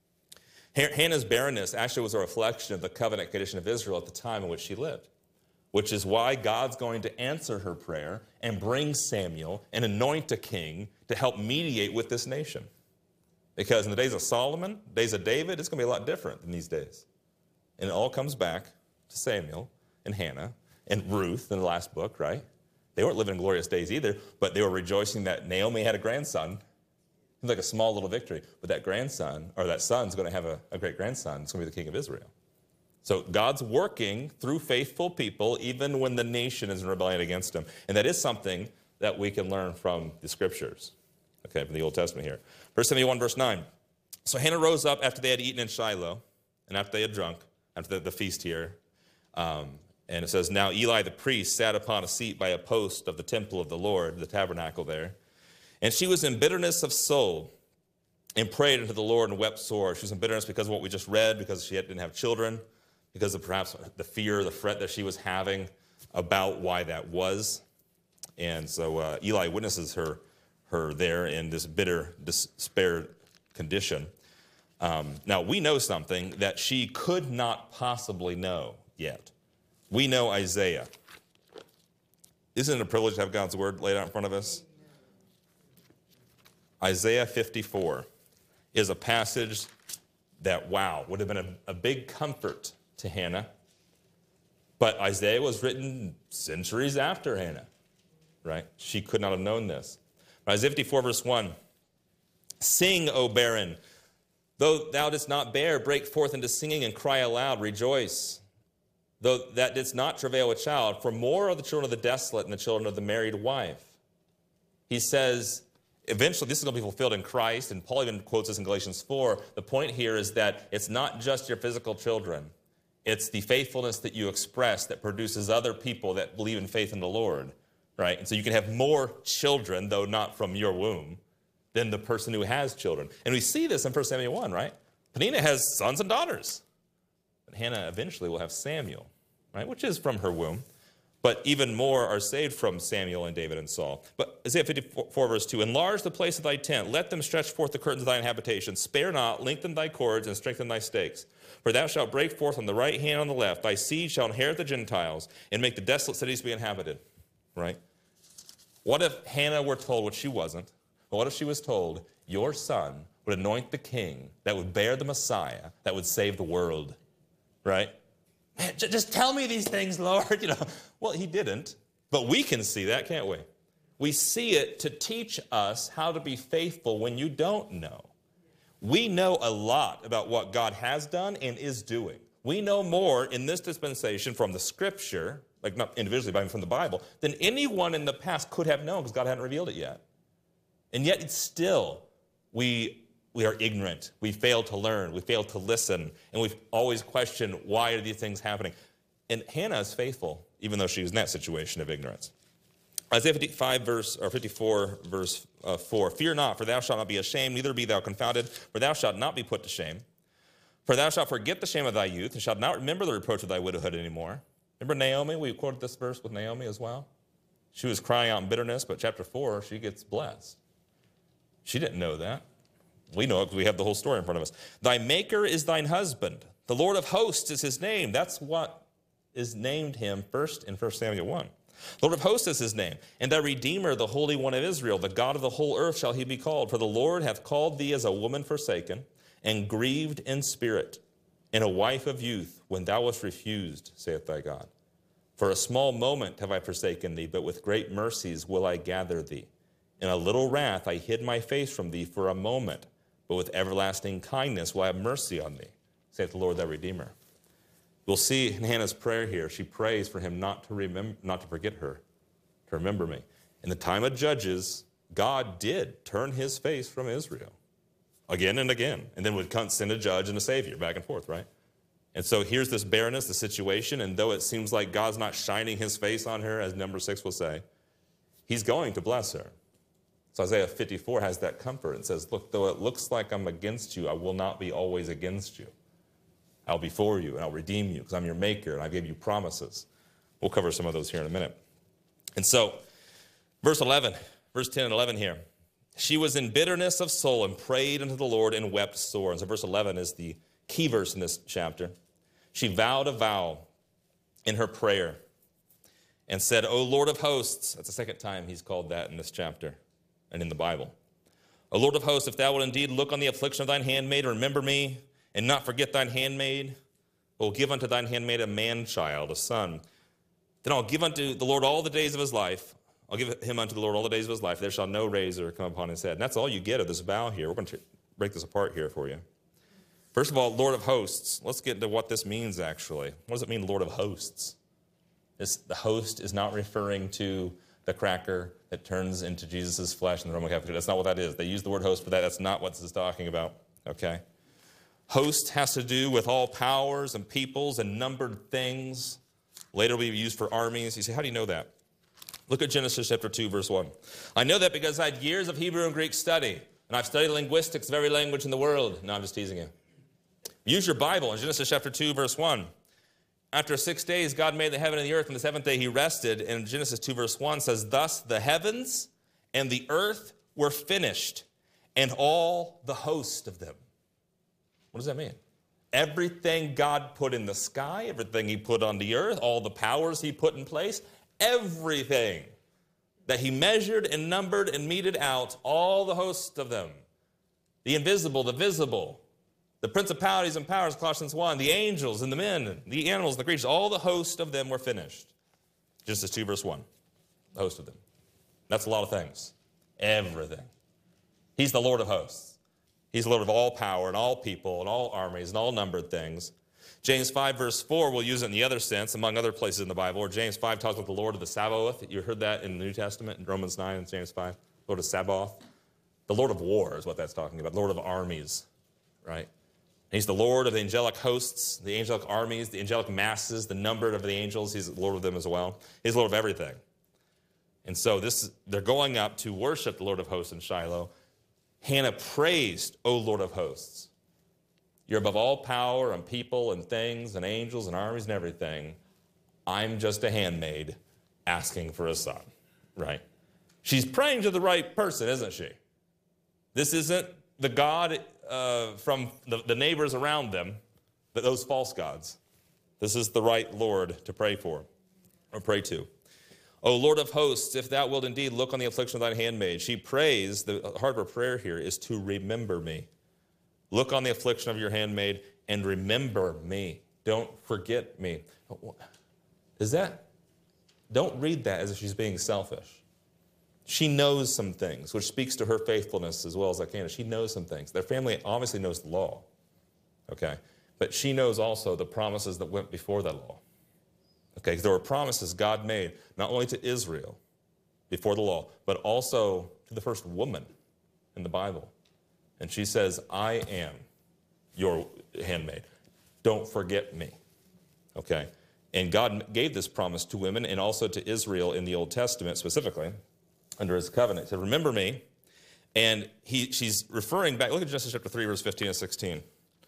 [SPEAKER 1] Hannah's barrenness actually was a reflection of the covenant condition of Israel at the time in which she lived, which is why God's going to answer her prayer and bring Samuel and anoint a king to help mediate with this nation. Because in the days of Solomon, days of David, it's going to be a lot different than these days. And it all comes back to Samuel and Hannah and Ruth in the last book, right? They weren't living in glorious days either, but they were rejoicing that Naomi had a grandson. It's like a small little victory. But that grandson, or that son's going to have a, a great grandson. It's going to be the king of Israel. So God's working through faithful people even when the nation is in rebellion against him. And that is something that we can learn from the scriptures, okay, from the Old Testament here. First Samuel one, verse nine. So Hannah rose up after they had eaten in Shiloh and after they had drunk, after the, the feast here. Um, and it says, now Eli the priest sat upon a seat by a post of the temple of the Lord, the tabernacle there. And she was in bitterness of soul and prayed unto the Lord and wept sore. She was in bitterness because of what we just read, because she didn't have children, because of perhaps the fear, the fret that she was having about why that was. And so uh, Eli witnesses her, her there in this bitter, despair condition. Um, now, we know something that she could not possibly know yet. We know Isaiah. Isn't it a privilege to have God's word laid out in front of us? Isaiah fifty-four is a passage that, wow, would have been a, a big comfort to Hannah. But Isaiah was written centuries after Hannah, right? She could not have known this. Isaiah fifty-four, verse one, sing, O barren, though thou didst not bear, break forth into singing and cry aloud, rejoice. Though that didst not travail a child, for more are the children of the desolate and the children of the married wife. He says, eventually, this is going to be fulfilled in Christ, and Paul even quotes this in Galatians four. The point here is that it's not just your physical children. It's the faithfulness that you express that produces other people that believe in faith in the Lord, right? And so you can have more children, though not from your womb, than the person who has children. And we see this in First Samuel one, right? Peninnah has sons and daughters. But Hannah eventually will have Samuel, right, which is from her womb. But even more are saved from Samuel and David and Saul. But Isaiah fifty-four, verse two, enlarge the place of thy tent. Let them stretch forth the curtains of thine habitation. Spare not, lengthen thy cords, and strengthen thy stakes. For thou shalt break forth on the right hand and on the left. Thy seed shall inherit the Gentiles, and make the desolate cities be inhabited. Right? What if Hannah were told, what she wasn't, but what if she was told, your son would anoint the king that would bear the Messiah, that would save the world? Right? Man, just tell me these things, Lord. You know, well, he didn't, but we can see that, can't we? We see it to teach us how to be faithful when you don't know. We know a lot about what God has done and is doing. We know more in this dispensation from the Scripture, like not individually, but from the Bible, than anyone in the past could have known because God hadn't revealed it yet. And yet it's still, we We are ignorant. We fail to learn. We fail to listen. And we always question, why are these things happening? And Hannah is faithful, even though she was in that situation of ignorance. Isaiah fifty-five, verse, or fifty-four, verse uh, four, fear not, for thou shalt not be ashamed, neither be thou confounded, for thou shalt not be put to shame. For thou shalt forget the shame of thy youth, and shalt not remember the reproach of thy widowhood anymore. Remember Naomi? We quoted this verse with Naomi as well. She was crying out in bitterness, but chapter four, she gets blessed. She didn't know that. We know it because we have the whole story in front of us. Thy maker is thine husband. The Lord of hosts is his name. That's what is named him first in First Samuel one. Lord of hosts is his name. And thy Redeemer, the Holy One of Israel, the God of the whole earth shall he be called. For the Lord hath called thee as a woman forsaken, and grieved in spirit, and a wife of youth, when thou wast refused, saith thy God. For a small moment have I forsaken thee, but with great mercies will I gather thee. In a little wrath I hid my face from thee for a moment, but with everlasting kindness will I have mercy on thee, saith the Lord thy Redeemer. We'll see in Hannah's prayer here, she prays for him not to remember, not to forget her, to remember me. In the time of Judges, God did turn his face from Israel again and again, and then would send a judge and a savior back and forth, right? And so here's this barrenness, the situation, and though it seems like God's not shining his face on her, as number six will say, he's going to bless her. So Isaiah fifty-four has that comfort and says, look, though it looks like I'm against you, I will not be always against you. I'll be for you, and I'll redeem you, because I'm your maker, and I gave you promises. We'll cover some of those here in a minute. And so, verse eleven, verse ten and eleven here. She was in bitterness of soul and prayed unto the Lord and wept sore. And so verse eleven is the key verse in this chapter. She vowed a vow in her prayer and said, O Lord of hosts, that's the second time he's called that in this chapter and in the Bible. O Lord of hosts, if thou wilt indeed look on the affliction of thine handmaid, and remember me, and not forget thine handmaid, will give unto thine handmaid a man-child, a son. Then I'll give unto the Lord all the days of his life. I'll give him unto the Lord all the days of his life. There shall no razor come upon his head. And that's all you get of this vow here. We're going to break this apart here for you. First of all, Lord of hosts. Let's get into what this means, actually. What does it mean, Lord of hosts? This, the host is not referring to the cracker that turns into Jesus' flesh in the Roman Catholic Church. That's not what that is. They use the word host for that. That's not what this is talking about, okay? Host has to do with all powers and peoples and numbered things. Later will be used for armies. You say, how do you know that? Look at Genesis chapter two, verse one. I know that because I had years of Hebrew and Greek study. And I've studied linguistics of every language in the world. No, I'm just teasing you. Use your Bible in Genesis chapter two, verse one. After six days, God made the heaven and the earth, and the seventh day he rested. And Genesis two, verse one says, thus the heavens and the earth were finished, and all the host of them. What does that mean? Everything God put in the sky, everything he put on the earth, all the powers he put in place, everything that he measured and numbered and meted out, all the host of them, the invisible, the visible, the principalities and powers, Colossians one, the angels and the men, the animals, the creatures, all the host of them were finished. Genesis two, verse one, the host of them. That's a lot of things. Everything. He's the Lord of hosts. He's the Lord of all power and all people and all armies and all numbered things. James five, verse four, we'll use it in the other sense, among other places in the Bible, where James five talks about the Lord of the Sabaoth. You heard that in the New Testament, in Romans nine and James five, Lord of Sabaoth. The Lord of war is what that's talking about, Lord of armies, right? He's the Lord of the angelic hosts, the angelic armies, the angelic masses, the number of the angels. He's the Lord of them as well. He's the Lord of everything. And so this, they're going up to worship the Lord of hosts in Shiloh. Hannah praised, O Lord of hosts. You're above all power and people and things and angels and armies and everything. I'm just a handmaid asking for a son, right? She's praying to the right person, isn't she? This isn't the God uh, from the, the neighbors around them, but those false gods. This is the right Lord to pray for, or pray to. O Lord of hosts, if thou wilt indeed look on the affliction of thine handmaid. She prays, the heart of her prayer here is to remember me. Look on the affliction of your handmaid and remember me. Don't forget me. Is that, don't read that as if she's being selfish. She knows some things, which speaks to her faithfulness as well as I can. She knows some things. Their family obviously knows the law, okay? But she knows also the promises that went before that law. Okay, there were promises God made not only to Israel before the law, but also to the first woman in the Bible. And she says, I am your handmaid. Don't forget me. Okay? And God gave this promise to women and also to Israel in the Old Testament specifically under his covenant. He said, remember me. And he, she's referring back. Look at Genesis chapter three, verse fifteen and sixteen.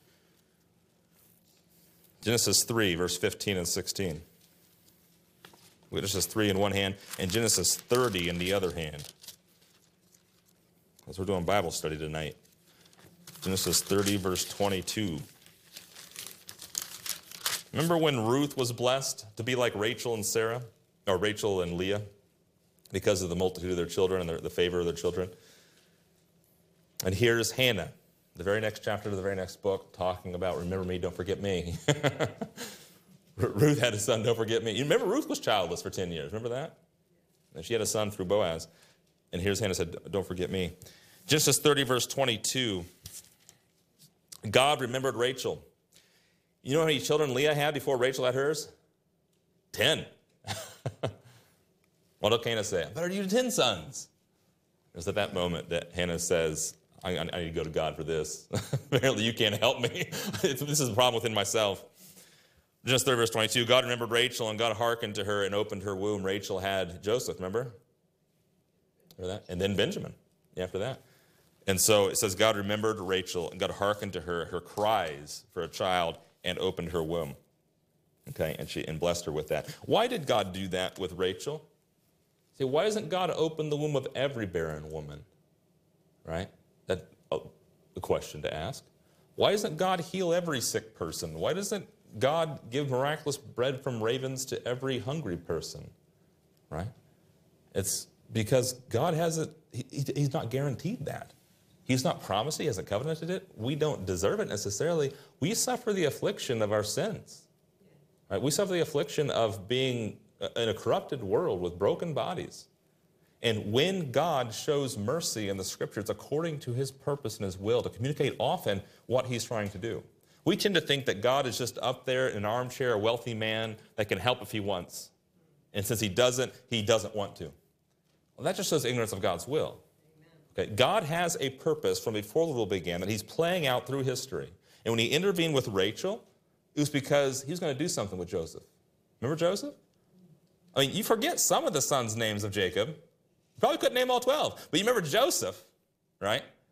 [SPEAKER 1] Genesis three, verse fifteen and sixteen. Genesis three in one hand and Genesis thirty in the other hand. As we're doing Bible study tonight. Genesis thirty, verse twenty-two. Remember when Ruth was blessed to be like Rachel and Sarah, or Rachel and Leah, because of the multitude of their children and their, the favor of their children? And here's Hannah, the very next chapter of the very next book, talking about, remember me, don't forget me. Ruth had a son, don't forget me. You remember Ruth was childless for ten years, remember that? And she had a son through Boaz. And here's Hannah said, don't forget me. Genesis thirty, verse twenty-two. God remembered Rachel. You know how many children Leah had before Rachel had hers? Ten. What did Hannah say? I better do ten sons. It was at that moment that Hannah says, I, I need to go to God for this. Apparently you can't help me. This is a problem within myself. Genesis thirty, verse twenty-two. God remembered Rachel, and God hearkened to her and opened her womb. Rachel had Joseph, remember? Remember that? And then Benjamin after that. And so it says God remembered Rachel, and God hearkened to her, her cries for a child, and opened her womb. Okay, and she and blessed her with that. Why did God do that with Rachel? See, why doesn't God open the womb of every barren woman? Right? That's a question to ask. Why doesn't God heal every sick person? Why doesn't God give miraculous bread from ravens to every hungry person? Right? It's because God hasn't, he, he's not guaranteed that. He's not promised, he hasn't covenanted it. We don't deserve it necessarily. We suffer the affliction of our sins. Right? We suffer the affliction of being in a corrupted world with broken bodies. And when God shows mercy in the scriptures according to his purpose and his will to communicate often what he's trying to do, we tend to think that God is just up there in an armchair, a wealthy man that can help if he wants. And since he doesn't, he doesn't want to. Well, that just shows ignorance of God's will. Okay, God has a purpose from before the world began that he's playing out through history. And when he intervened with Rachel, it was because he was going to do something with Joseph. Remember Joseph? I mean, you forget some of the sons' names of Jacob. You probably couldn't name all twelve. But you remember Joseph, right?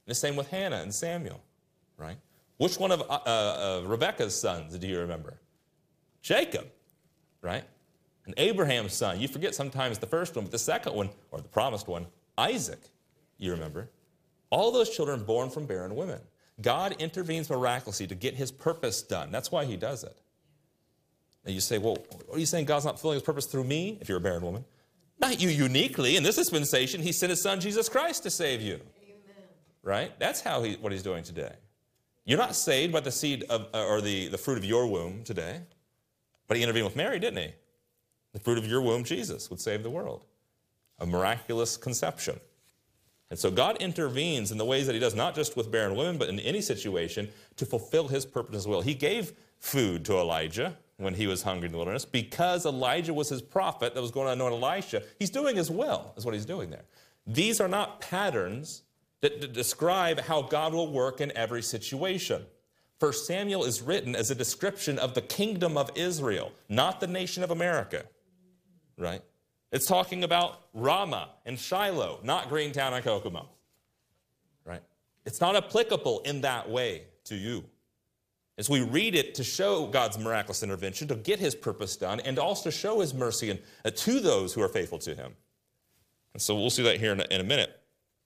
[SPEAKER 1] the same with Hannah and Samuel, right? Which one of uh, uh, Rebekah's sons do you remember? Jacob, right? And Abraham's son. You forget sometimes the first one, but the second one, or the promised one, Isaac, you remember. All those children born from barren women. God intervenes miraculously to get his purpose done. That's why he does it. And you say, well, are you saying God's not fulfilling his purpose through me, if you're a barren woman? Not you uniquely. In this dispensation, he sent his son, Jesus Christ, to save you. Amen. Right? That's how he, what he's doing today. You're not saved by the seed of, or the, the fruit of your womb today. But he intervened with Mary, didn't he? The fruit of your womb, Jesus, would save the world. A miraculous conception. And so God intervenes in the ways that he does, not just with barren women, but in any situation to fulfill his purpose as well. He gave food to Elijah when he was hungry in the wilderness because Elijah was his prophet that was going to anoint Elisha. He's doing his will, is what he's doing there. These are not patterns that, that describe how God will work in every situation. First Samuel is written as a description of the kingdom of Israel, not the nation of America, right? It's talking about Ramah and Shiloh, not Greentown and Kokomo, right? It's not applicable in that way to you. As we read it to show God's miraculous intervention, to get his purpose done, and also show his mercy and, uh, to those who are faithful to him. And so we'll see that here in a, in a minute.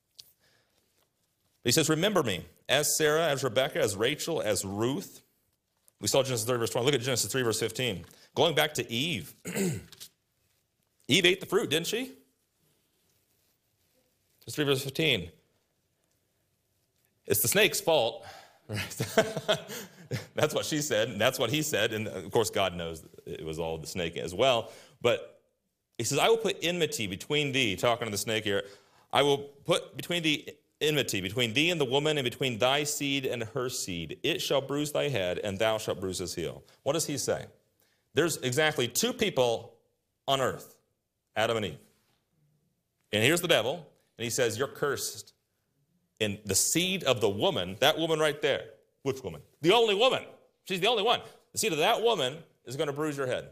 [SPEAKER 1] He says, remember me, as Sarah, as Rebekah, as Rachel, as Ruth. We saw Genesis three, verse twenty. Look at Genesis three, verse fifteen. Going back to Eve. Eve ate the fruit, didn't she? Genesis three, verse fifteen. It's the snake's fault. Right? That's what she said, and that's what he said. And, of course, God knows it was all the snake as well. But he says, I will put enmity between thee, talking to the snake here. I will put between thee enmity, between thee and the woman, and between thy seed and her seed. It shall bruise thy head, and thou shalt bruise his heel. What does he say? There's exactly two people on earth, Adam and Eve. And here's the devil, and he says, you're cursed. And the seed of the woman, that woman right there. Which woman? The only woman. She's the only one. The seed of that woman is going to bruise your head.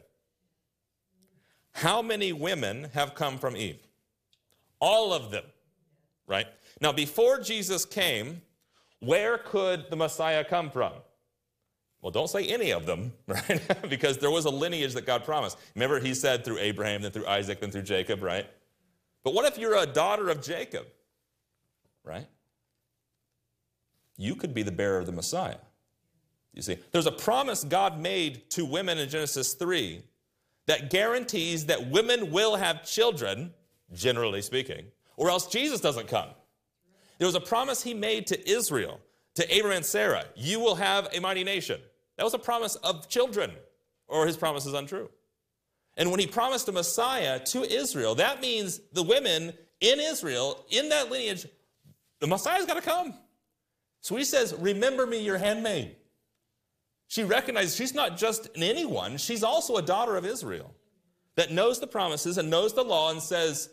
[SPEAKER 1] How many women have come from Eve? All of them, right? Now, before Jesus came, where could the Messiah come from? Well, don't say any of them, right? Because there was a lineage that God promised. Remember, he said through Abraham, then through Isaac, then through Jacob, right? But what if you're a daughter of Jacob, right? You could be the bearer of the Messiah. You see, there's a promise God made to women in Genesis three that guarantees that women will have children, generally speaking, or else Jesus doesn't come. There was a promise he made to Israel, to Abraham and Sarah, you will have a mighty nation. That was a promise of children, or his promise is untrue. And when he promised a Messiah to Israel, that means the women in Israel, in that lineage, the Messiah's got to come. So he says, remember me, your handmaid. She recognizes she's not just an anyone, she's also a daughter of Israel that knows the promises and knows the law and says,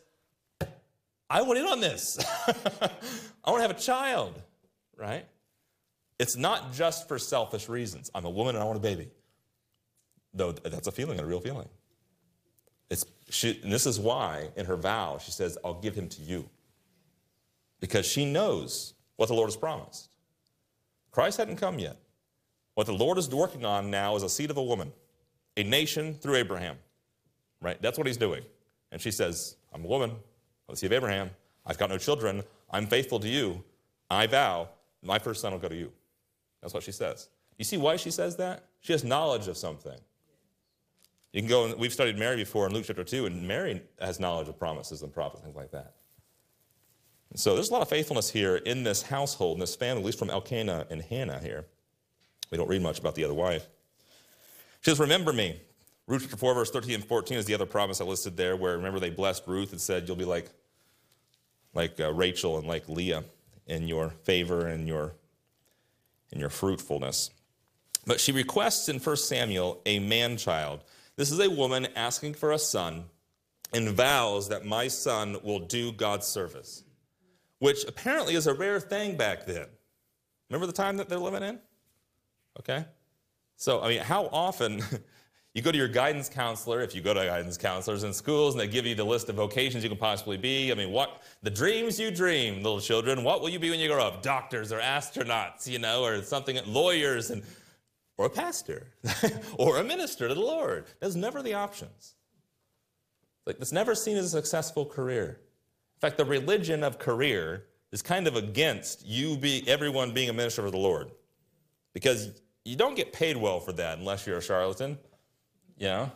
[SPEAKER 1] I want in on this. I want to have a child, right? It's not just for selfish reasons. I'm a woman and I want a baby. Though that's a feeling, a real feeling. It's, she, and this is why in her vow she says, I'll give him to you. Because she knows what the Lord has promised. Christ hadn't come yet. What the Lord is working on now is a seed of a woman, a nation through Abraham, right? That's what he's doing. And she says, I'm a woman, I'm the seed of Abraham. I've got no children. I'm faithful to you. I vow my first son will go to you. That's what she says. You see why she says that? She has knowledge of something. You can go, and we've studied Mary before in Luke chapter two, and Mary has knowledge of promises and prophecies, things like that. So there's a lot of faithfulness here in this household, in this family, at least from Elkanah and Hannah here. We don't read much about the other wife. She says, remember me. Ruth chapter four, verse thirteen and fourteen is the other promise I listed there, where, remember, they blessed Ruth and said, you'll be like, like uh, Rachel and like Leah in your favor and your, in your fruitfulness. But she requests in First Samuel a man-child. This is a woman asking for a son and vows that my son will do God's service, which apparently is a rare thing back then. Remember the time that they're living in? Okay? So, I mean, how often, You go to your guidance counselor, if you go to guidance counselors in schools, and they give you the list of vocations you can possibly be. I mean, what the dreams you dream, little children. What will you be when you grow up? Doctors or astronauts, you know, or something, lawyers, and or a pastor, or a minister to the Lord. There's never the options. Like, it's never seen as a successful career. In fact, the religion of career is kind of against you be everyone being a minister of the Lord, because you don't get paid well for that unless you're a charlatan. You know?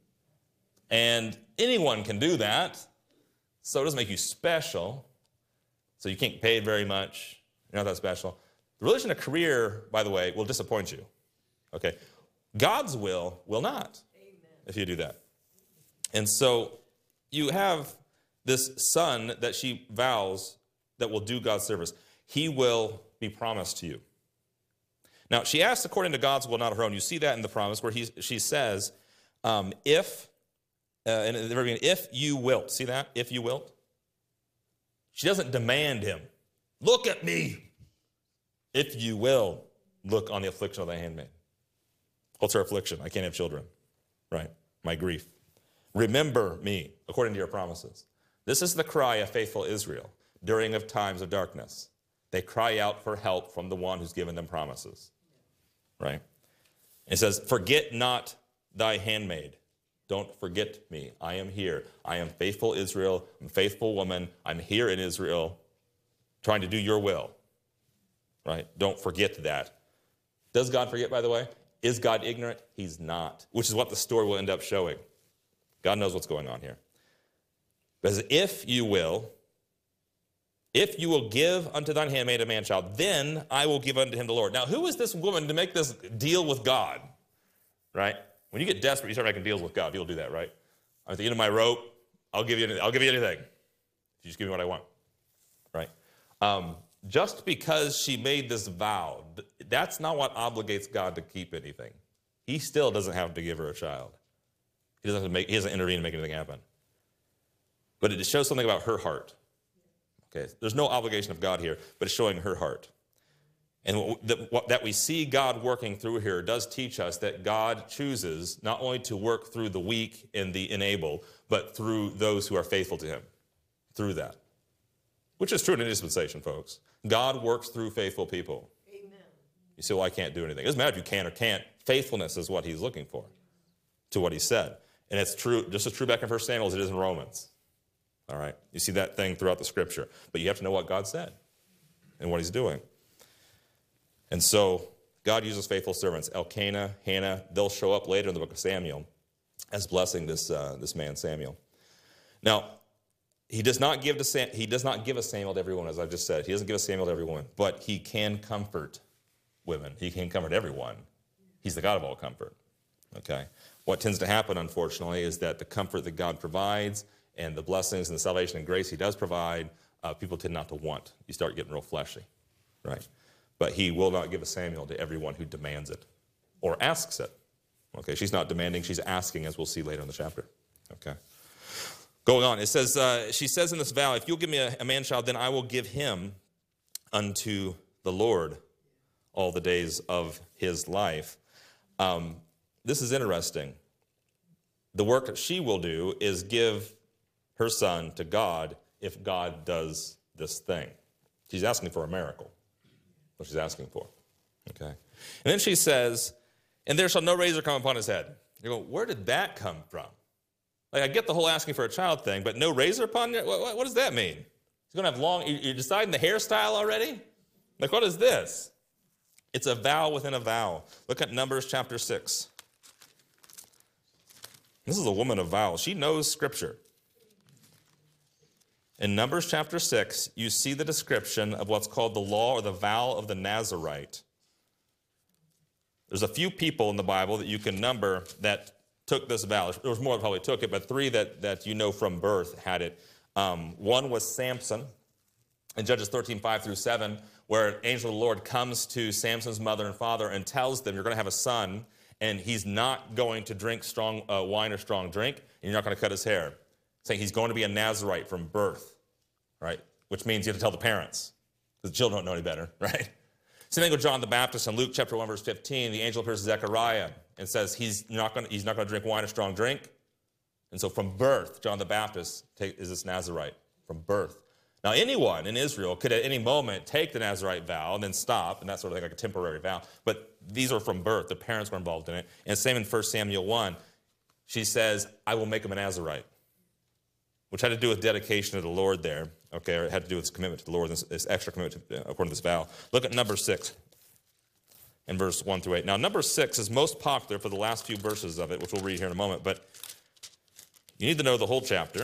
[SPEAKER 1] And anyone can do that, so it doesn't make you special. So you can't get paid very much. You're not that special. The religion of career, by the way, will disappoint you. Okay? God's will will not. Amen. If you do that. And so you have this son that she vows that will do God's service. He will be promised to you. Now, she asks according to God's will, not her own. You see that in the promise where he, she says, Um, if, uh, in the very beginning, if you wilt. See that? If you wilt. She doesn't demand him. Look at me. If you will, look on the affliction of thy handmaid. What's her affliction? I can't have children. Right? My grief. Remember me, according to your promises. This is the cry of faithful Israel during of times of darkness. They cry out for help from the one who's given them promises. Right? It says, forget not thy handmaid. Don't forget me. I am here. I am faithful Israel. I'm a faithful woman. I'm here in Israel trying to do your will. Right? Don't forget that. Does God forget, by the way? Is God ignorant? He's not, which is what the story will end up showing. God knows what's going on here. Because if you will, if you will give unto thine handmaid a man-child, then I will give unto him the Lord. Now, who is this woman to make this deal with God? Right? When you get desperate, you start making deals with God. You'll do that, right? I'm at the end of my rope. I'll give you anything. I'll give you anything. If you just give me what I want. Right? Um, just because she made this vow, that's not what obligates God to keep anything. He still doesn't have to give her a child. He doesn't have to make, he doesn't intervene to make anything happen. But it shows something about her heart. Okay, there's no obligation of God here, but it's showing her heart. And what, the, what, that we see God working through here does teach us that God chooses not only to work through the weak and the unable, but through those who are faithful to him, through that. Which is true in any dispensation, folks. God works through faithful people. Amen. You say, well, I can't do anything. It doesn't matter if you can or can't. Faithfulness is what he's looking for, to what he said. And it's true, just as true back in First Samuel as it is in Romans. All right? You see that thing throughout the Scripture. But you have to know what God said and what he's doing. And so God uses faithful servants. Elkanah, Hannah, they'll show up later in the book of Samuel as blessing this, uh, this man Samuel. Now, he does not give to Sam, he does not give a Samuel to everyone, as I've just said. He doesn't give a Samuel to everyone, but he can comfort women. He can comfort everyone. He's the God of all comfort. Okay? What tends to happen, unfortunately, is that the comfort that God provides and the blessings and the salvation and grace he does provide, uh, people tend not to want. You start getting real fleshy, right? But he will not give a Samuel to everyone who demands it or asks it. Okay, she's not demanding, she's asking, as we'll see later in the chapter. Okay. Going on, it says, uh, she says in this vow, if you'll give me a, a man-child, then I will give him unto the Lord all the days of his life. Um, this is interesting. The work that she will do is give her son to God if God does this thing. She's asking for a miracle. What she's asking for. Okay. And then she says, and there shall no razor come upon his head. You go, where did that come from? Like, I get the whole asking for a child thing, but no razor upon it? What, what, what does that mean? He's going to have long, you're deciding the hairstyle already? Like, what is this? It's a vow within a vow. Look at Numbers chapter six. This is a woman of vows. She knows Scripture. In Numbers chapter six, you see the description of what's called the law or the vow of the Nazirite. There's a few people in the Bible that you can number that took this vow. There was more that probably took it, but three that, that you know from birth had it. Um, one was Samson in Judges thirteen, five through seven, where an angel of the Lord comes to Samson's mother and father and tells them, you're going to have a son, and he's not going to drink strong uh, wine or strong drink, and you're not going to cut his hair. Saying he's going to be a Nazirite from birth, right? Which means you have to tell the parents, because the children don't know any better, right? Same thing with John the Baptist in Luke chapter one, verse fifteen. The angel appears to Zechariah and says he's not going he's not going to drink wine or strong drink. And so from birth, John the Baptist take, is this Nazirite, from birth. Now, anyone in Israel could at any moment take the Nazirite vow and then stop, and that's sort of like a temporary vow. But these are from birth. The parents were involved in it. And same in First Samuel one. She says, I will make him a Nazirite, which had to do with dedication to the Lord there, okay, or it had to do with his commitment to the Lord, this, this extra commitment to, according to this vow. Look at number six in verse one through eight. Now, number six is most popular for the last few verses of it, which we'll read here in a moment, but you need to know the whole chapter.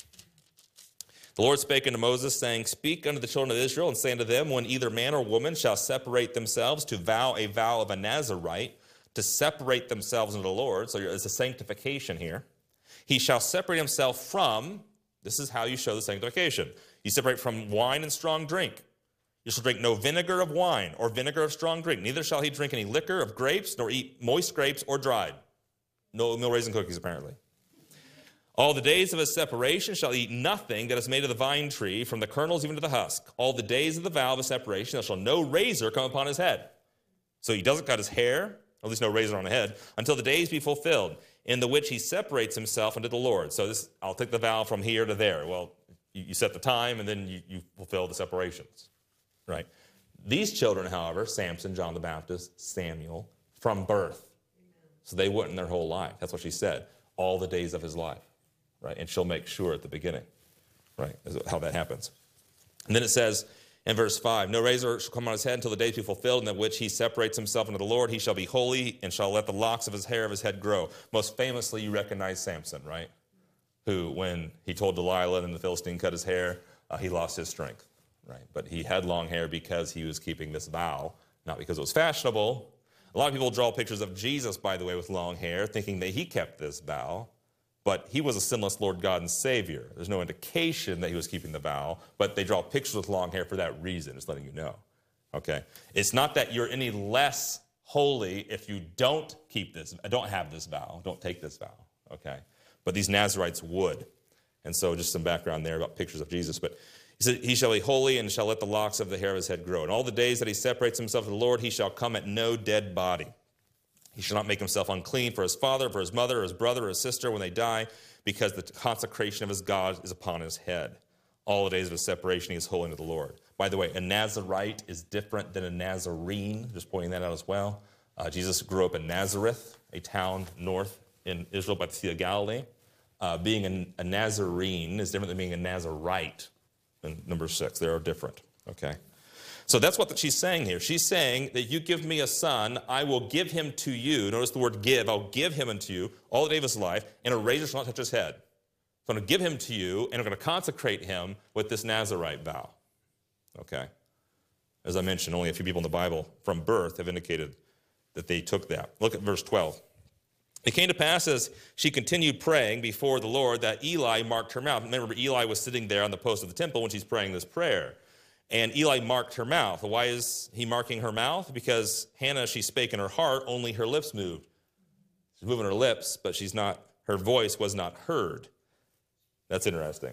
[SPEAKER 1] The Lord spake unto Moses, saying, Speak unto the children of Israel, and say unto them, When either man or woman shall separate themselves to vow a vow of a Nazirite, to separate themselves unto the Lord, so there's a sanctification here, he shall separate himself from, this is how you show the sanctification, you separate from wine and strong drink. You shall drink no vinegar of wine or vinegar of strong drink. Neither shall he drink any liquor of grapes, nor eat moist grapes or dried. No meal raisin cookies, apparently. All the days of his separation shall eat nothing that is made of the vine tree, from the kernels even to the husk. All the days of the vow of his separation, there shall no razor come upon his head. So he doesn't cut his hair, at least no razor on the head, until the days be fulfilled, in the which he separates himself unto the Lord. So this, I'll take the vow from here to there. Well, you, you set the time, and then you, you fulfill the separations, right? These children, however, Samson, John the Baptist, Samuel, from birth. So they wouldn't their whole life. That's what she said, all the days of his life. Right, and she'll make sure at the beginning, right, is how that happens. And then it says in verse five, No razor shall come on his head until the days be fulfilled, in which he separates himself unto the Lord. He shall be holy, and shall let the locks of his hair of his head grow. Most famously, you recognize Samson, right, who, when he told Delilah and the Philistine cut his hair, uh, he lost his strength, right? But he had long hair because he was keeping this vow, not because it was fashionable. A lot of people draw pictures of Jesus, by the way, with long hair, thinking that he kept this vow. But he was a sinless Lord God and Savior. There's no indication that he was keeping the vow, but they draw pictures with long hair for that reason, just letting you know. Okay? It's not that you're any less holy if you don't keep this, don't have this vow, don't take this vow. Okay? But these Nazirites would. And so just some background there about pictures of Jesus. But he said, He shall be holy and shall let the locks of the hair of his head grow. And all the days that he separates himself to the Lord, he shall come at no dead body. He shall not make himself unclean for his father, for his mother, or his brother, or his sister when they die, because the consecration of his God is upon his head. All the days of his separation he is holy unto the Lord. By the way, a Nazirite is different than a Nazarene, just pointing that out as well. Uh, Jesus grew up in Nazareth, a town north in Israel by the Sea of Galilee. Uh, being a, a Nazarene is different than being a Nazirite. And number six, they are different, okay? So that's what she's saying here. She's saying that you give me a son, I will give him to you. Notice the word give. I'll give him unto you all the day of his life, and a razor shall not touch his head. So I'm going to give him to you, and I'm going to consecrate him with this Nazirite vow. Okay? As I mentioned, only a few people in the Bible from birth have indicated that they took that. Look at verse twelve. It came to pass as she continued praying before the Lord that Eli marked her mouth. Remember, Eli was sitting there on the post of the temple when she's praying this prayer. And Eli marked her mouth. Why is he marking her mouth? Because Hannah, she spake in her heart, only her lips moved. She's moving her lips, but she's not, her voice was not heard. That's interesting.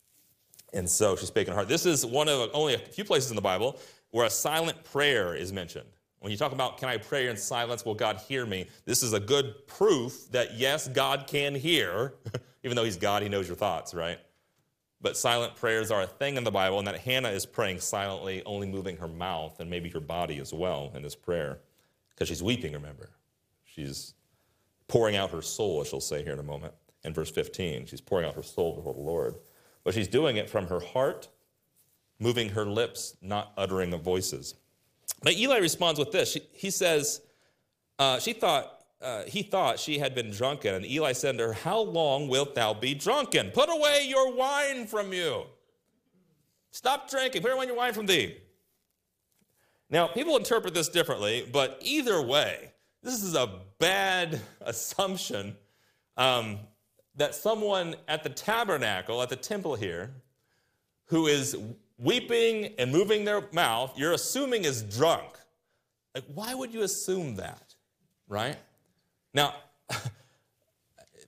[SPEAKER 1] And so she spake in her heart. This is one of only a few places in the Bible where a silent prayer is mentioned. When you talk about, can I pray in silence? Will God hear me? This is a good proof that, yes, God can hear. Even though he's God, he knows your thoughts, right? But silent prayers are a thing in the Bible, and that Hannah is praying silently, only moving her mouth and maybe her body as well in this prayer, because she's weeping, remember. She's pouring out her soul, as she'll say here in a moment, in verse fifteen. She's pouring out her soul before the Lord. But she's doing it from her heart, moving her lips, not uttering the voices. But Eli responds with this. She, he says, uh, she thought, Uh, he thought she had been drunken, and Eli said to her, How long wilt thou be drunken? Put away your wine from you. Stop drinking. Put away your wine from thee. Now, people interpret this differently, but either way, this is a bad assumption um, that someone at the tabernacle, at the temple here, who is weeping and moving their mouth, you're assuming is drunk. Like, why would you assume that, right? Now,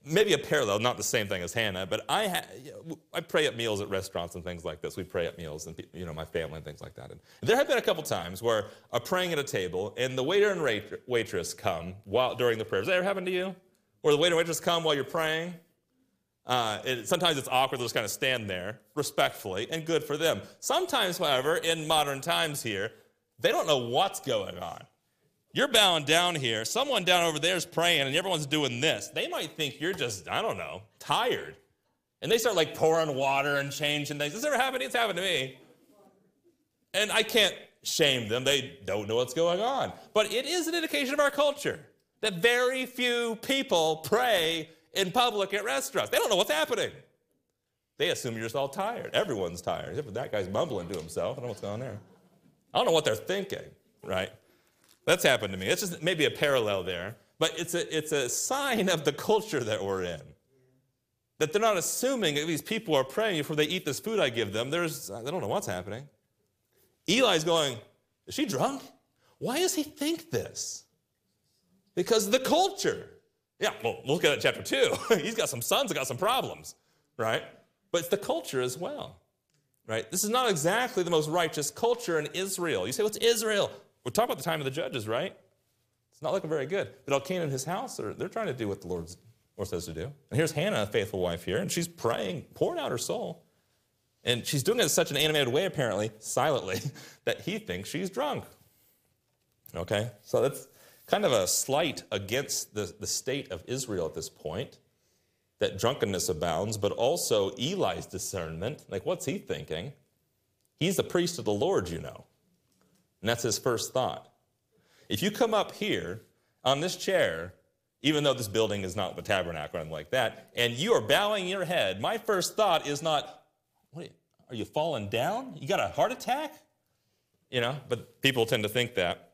[SPEAKER 1] maybe a parallel, not the same thing as Hannah, but I ha- I pray at meals at restaurants and things like this. We pray at meals, and you know, my family and things like that. And there have been a couple times where I'm praying at a table, and the waiter and wait- waitress come while during the prayers. Has that ever happened to you? Or the waiter and waitress come while you're praying? Uh, it, sometimes it's awkward. They'll just kind of stand there respectfully, and good for them. Sometimes, however, in modern times here, they don't know what's going on. You're bowing down here. Someone down over there is praying, and everyone's doing this. They might think you're just, I don't know, tired. And they start like pouring water and changing things. Has this ever happened? It's happened to me. And I can't shame them. They don't know what's going on. But it is an indication of our culture that very few people pray in public at restaurants. They don't know what's happening. They assume you're just all tired. Everyone's tired. Except for that guy's mumbling to himself. I don't know what's going on there. I don't know what they're thinking, right? That's happened to me. It's just maybe a parallel there. But it's a, it's a sign of the culture that we're in. That they're not assuming that these people are praying before they eat this food I give them. There's, they don't know what's happening. Eli's going, is she drunk? Why does he think this? Because of the culture. Yeah, well, look at it in chapter two. He's got some sons that got some problems, right? But it's the culture as well, right? This is not exactly the most righteous culture in Israel. You say, what's Israel? We're talking about the time of the judges, right? It's not looking very good. But Elkanah and his house, are, they're trying to do what the Lord's, Lord says to do. And here's Hannah, a faithful wife here, and she's praying, pouring out her soul. And she's doing it in such an animated way, apparently, silently, that he thinks she's drunk. Okay? So that's kind of a slight against the, the state of Israel at this point, that drunkenness abounds, but also Eli's discernment. Like, what's he thinking? He's the priest of the Lord, you know. And that's his first thought. If you come up here on this chair, even though this building is not the tabernacle or anything like that, and you are bowing your head, my first thought is not, what are you, are you falling down? You got a heart attack? You know, but people tend to think that.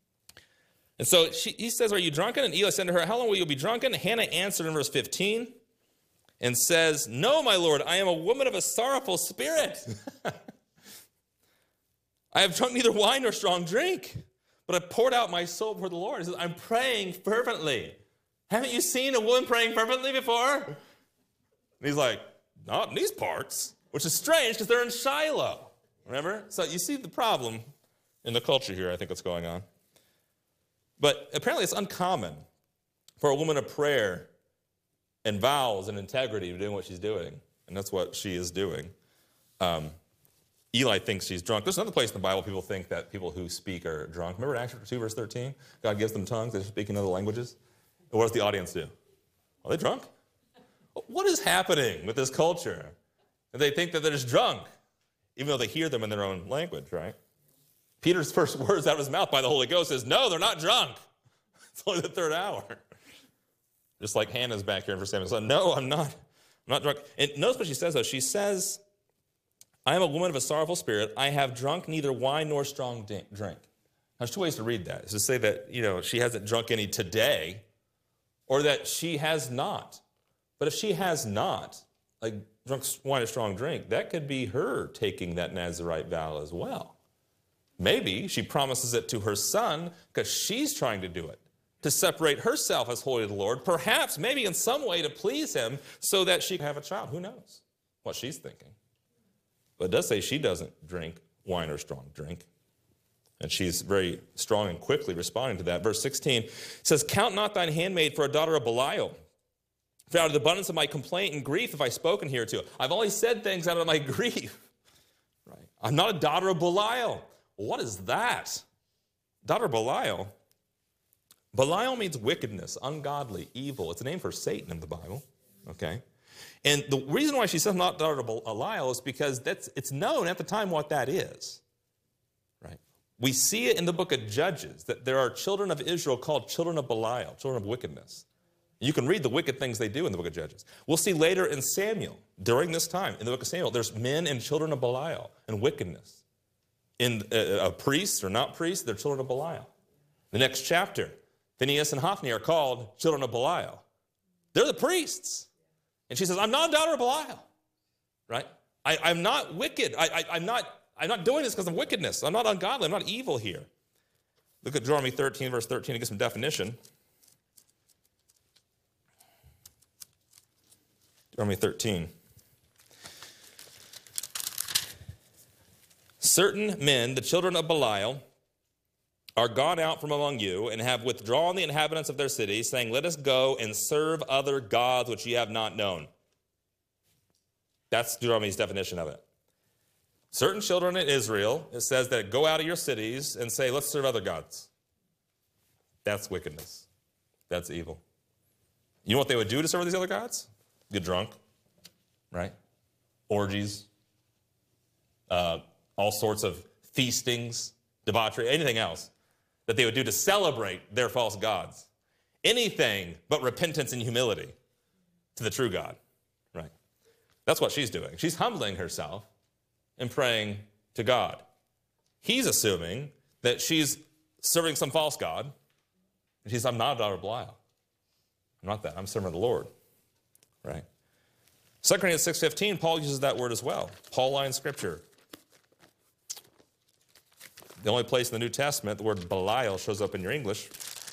[SPEAKER 1] And so she, he says, are you drunken? And Eli said to her, how long will you be drunken? Hannah answered in verse fifteen and says, no, my Lord, I am a woman of a sorrowful spirit. I have drunk neither wine nor strong drink, but I poured out my soul before the Lord. He says, I'm praying fervently. Haven't you seen a woman praying fervently before? And he's like, not in these parts, which is strange because they're in Shiloh. Remember? So you see the problem in the culture here, I think, what's going on. But apparently it's uncommon for a woman of prayer and vows and integrity to doing what she's doing. And that's what she is doing. Um, Eli thinks she's drunk. There's another place in the Bible people think that people who speak are drunk. Remember in Acts two, verse thirteen? God gives them tongues. They speak in other languages. And what does the audience do? Are they drunk? What is happening with this culture? And they think that they're just drunk, even though they hear them in their own language, right? Peter's first words out of his mouth by the Holy Ghost is, no, they're not drunk. It's only the third hour. Just like Hannah's back here in verse seven. So, no, I'm not. I'm not drunk. And notice what she says, though. She says, I am a woman of a sorrowful spirit. I have drunk neither wine nor strong drink. There's two ways to read that. It's to say that, you know, she hasn't drunk any today, or that she has not. But if she has not, like drunk wine or strong drink, that could be her taking that Nazirite vow as well. Maybe she promises it to her son because she's trying to do it, to separate herself as holy to the Lord, perhaps maybe in some way to please him so that she can have a child. Who knows what she's thinking? But it does say she doesn't drink wine or strong drink. And she's very strong and quickly responding to that. Verse sixteen says, count not thine handmaid for a daughter of Belial. For out of the abundance of my complaint and grief have I spoken here to. I've only said things out of my grief. Right? I'm not a daughter of Belial. What is that? Daughter of Belial. Belial means wickedness, ungodly, evil. It's a name for Satan in the Bible. Okay? And the reason why she says not daughter of Belial is because that's it's known at the time what that is. Right? We see it in the book of Judges that there are children of Israel called children of Belial, children of wickedness. You can read the wicked things they do in the book of Judges. We'll see later in Samuel, during this time, in the book of Samuel, there's men and children of Belial and wickedness. In uh, priests or not priests, they're children of Belial. The next chapter, Phinehas and Hophni are called children of Belial. They're the priests. And she says, I'm not a daughter of Belial. Right? I, I'm not wicked. I, I, I'm, not, I'm not doing this because of wickedness. I'm not ungodly. I'm not evil here. Look at Deuteronomy thirteen, verse thirteen, to get some definition. Deuteronomy thirteen. Certain men, the children of Belial, are gone out from among you, and have withdrawn the inhabitants of their cities, saying, let us go and serve other gods which ye have not known. That's Deuteronomy's definition of it. Certain children in Israel, it says that go out of your cities and say, let's serve other gods. That's wickedness. That's evil. You know what they would do to serve these other gods? Get drunk, right? Orgies, uh, all sorts of feastings, debauchery, anything else that they would do to celebrate their false gods. Anything but repentance and humility to the true God, right? That's what she's doing. She's humbling herself and praying to God. He's assuming that she's serving some false god. And she says, I'm not a daughter of Belial. I'm not that. I'm serving the Lord, right? Second Corinthians six fifteen, Paul uses that word as well. Pauline scripture. The only place in the New Testament the word Belial shows up in your English.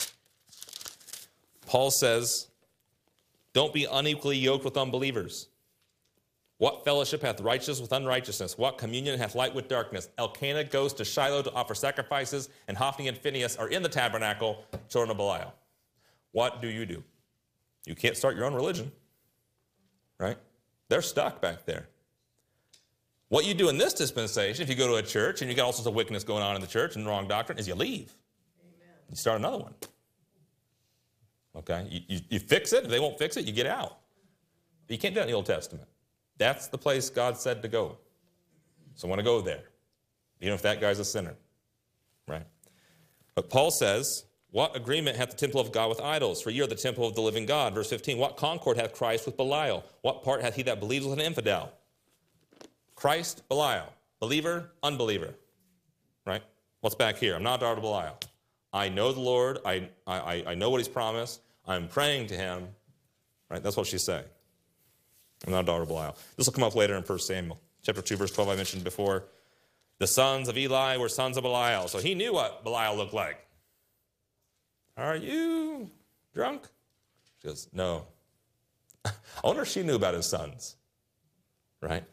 [SPEAKER 1] Paul says, don't be unequally yoked with unbelievers. What fellowship hath righteousness with unrighteousness? What communion hath light with darkness? Elkanah goes to Shiloh to offer sacrifices, and Hophni and Phinehas are in the tabernacle, children of Belial. What do you do? You can't start your own religion, right? They're stuck back there. What you do in this dispensation, if you go to a church and you got all sorts of wickedness going on in the church and wrong doctrine, is you leave. Amen. You start another one. Okay? You, you, you fix it. If they won't fix it, you get out. But you can't do that in the Old Testament. That's the place God said to go. So I want to go there, even if that guy's a sinner. Right? But Paul says, what agreement hath the temple of God with idols? For ye are the temple of the living God. Verse fifteen, what concord hath Christ with Belial? What part hath he that believes with an infidel? Christ, Belial. Believer, unbeliever. Right? What's back here? I'm not a daughter of Belial. I know the Lord. I, I, I know what he's promised. I'm praying to him. Right? That's what she's saying. I'm not a daughter of Belial. This will come up later in First Samuel. Chapter two, verse twelve, I mentioned before. The sons of Eli were sons of Belial. So he knew what Belial looked like. Are you drunk? She goes, no. I wonder if she knew about his sons. Right?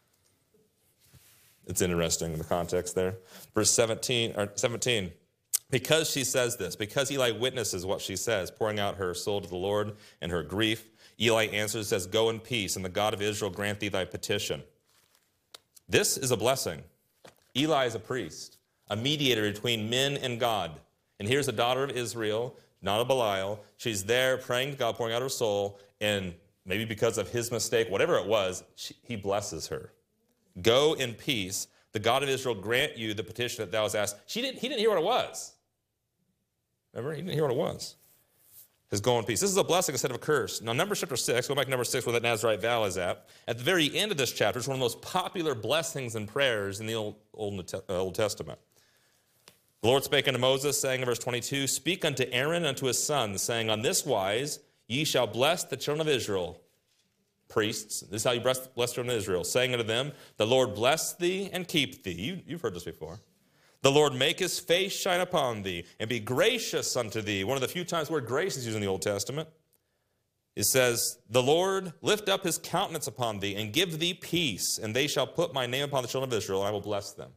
[SPEAKER 1] It's interesting in the context there. Verse seventeen, or seventeen. Because she says this, because Eli witnesses what she says, pouring out her soul to the Lord and her grief, Eli answers, says, go in peace, and the God of Israel grant thee thy petition. This is a blessing. Eli is a priest, a mediator between men and God. And here's a daughter of Israel, not of Belial. She's there praying to God, pouring out her soul, and maybe because of his mistake, whatever it was, she, he blesses her. Go in peace. The God of Israel grant you the petition that thou hast asked. She didn't, he didn't hear what it was. Remember? He didn't hear what it was. His go in peace. This is a blessing instead of a curse. Now, Numbers chapter six, go back to number six where that Nazarite vow is at. At the very end of this chapter, it's one of the most popular blessings and prayers in the Old, Old, uh, Old Testament. The Lord spake unto Moses, saying in verse twenty-two, speak unto Aaron and unto his sons, saying, on this wise ye shall bless the children of Israel. Priests, this is how you bless the children of Israel, saying unto them, the Lord bless thee and keep thee. You, you've heard this before. The Lord make his face shine upon thee and be gracious unto thee. One of the few times the word grace is used in the Old Testament. It says, the Lord lift up his countenance upon thee and give thee peace, and they shall put my name upon the children of Israel, and I will bless them.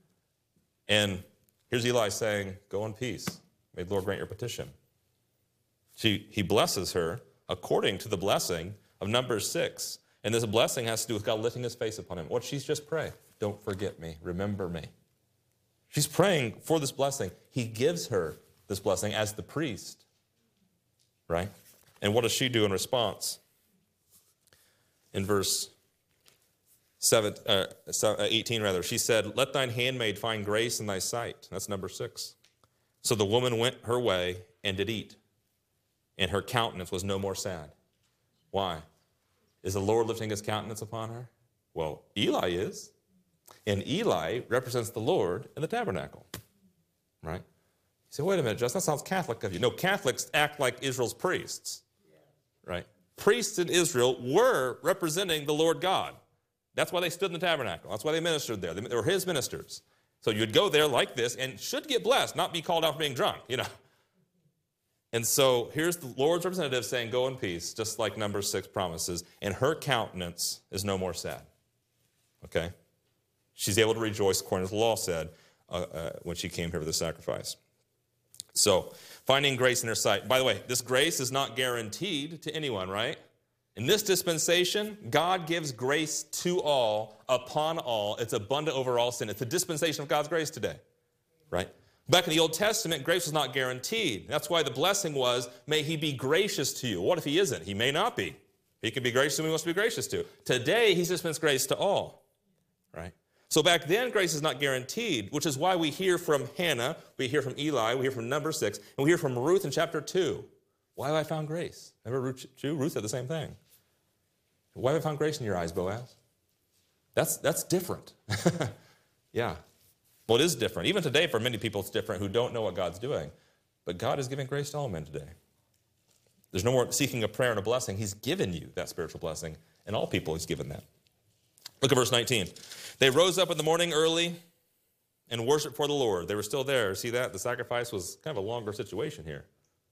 [SPEAKER 1] And here's Eli saying, go in peace. May the Lord grant your petition. She, he blesses her according to the blessing of Numbers six. And this blessing has to do with God lifting his face upon him. What she's just praying, don't forget me, remember me. She's praying for this blessing. He gives her this blessing as the priest, right? And what does she do in response? In verse seven, uh, eighteen, rather, she said, let thine handmaid find grace in thy sight. That's number six. So the woman went her way and did eat, and her countenance was no more sad. Why? Is the Lord lifting his countenance upon her? Well, Eli is. And Eli represents the Lord in the tabernacle, right? You say, wait a minute, Justin, that sounds Catholic of you. No, Catholics act like Israel's priests, right? Priests in Israel were representing the Lord God. That's why they stood in the tabernacle. That's why they ministered there. They were his ministers. So you'd go there like this and should get blessed, not be called out for being drunk, you know. And so here's the Lord's representative saying, go in peace, just like number six promises. And her countenance is no more sad. Okay? She's able to rejoice according to the law said uh, uh, when she came here for the sacrifice. So, finding grace in her sight. By the way, this grace is not guaranteed to anyone, right? In this dispensation, God gives grace to all, upon all. It's abundant over all sin. It's the dispensation of God's grace today, right? Back in the Old Testament, grace was not guaranteed. That's why the blessing was, may he be gracious to you. What if he isn't? He may not be. He can be gracious to whom he wants to be gracious to. Today, he's dispensed grace to all, right? So back then, grace is not guaranteed, which is why we hear from Hannah, we hear from Eli, we hear from number six, and we hear from Ruth in chapter two. Why have I found grace? Remember Ruth, Ruth said the same thing. Why have I found grace in your eyes, Boaz? That's, that's different. Yeah. Well, it is different. Even today, for many people, it's different who don't know what God's doing. But God is giving grace to all men today. There's no more seeking a prayer and a blessing. He's given you that spiritual blessing. And all people, he's given that. Look at verse nineteen. They rose up in the morning early and worshiped for the Lord. They were still there. See that? The sacrifice was kind of a longer situation here.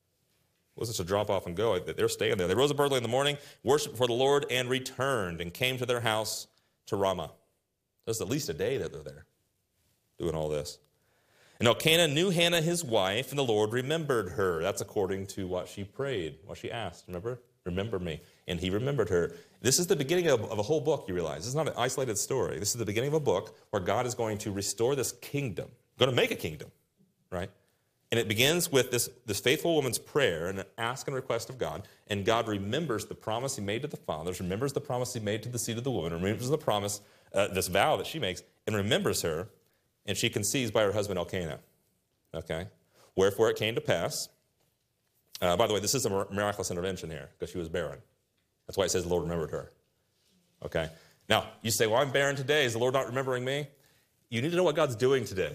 [SPEAKER 1] It wasn't just a drop off and go. They're staying there. They rose up early in the morning, worshiped for the Lord, and returned and came to their house to Ramah. That's at least a day that they're there doing all this. And Elkanah knew Hannah, his wife, and the Lord remembered her. That's according to what she prayed, what she asked. Remember? Remember me. And he remembered her. This is the beginning of, of a whole book, you realize. This is not an isolated story. This is the beginning of a book where God is going to restore this kingdom, going to make a kingdom, right? And it begins with this, this faithful woman's prayer and an ask and request of God. And God remembers the promise he made to the fathers, remembers the promise he made to the seed of the woman, remembers the promise, uh, this vow that she makes, and remembers her. And she conceives by her husband Elkanah. Okay? Wherefore it came to pass. Uh, by the way, this is a miraculous intervention here because she was barren. That's why it says the Lord remembered her. Okay? Now, you say, well, I'm barren today. Is the Lord not remembering me? You need to know what God's doing today.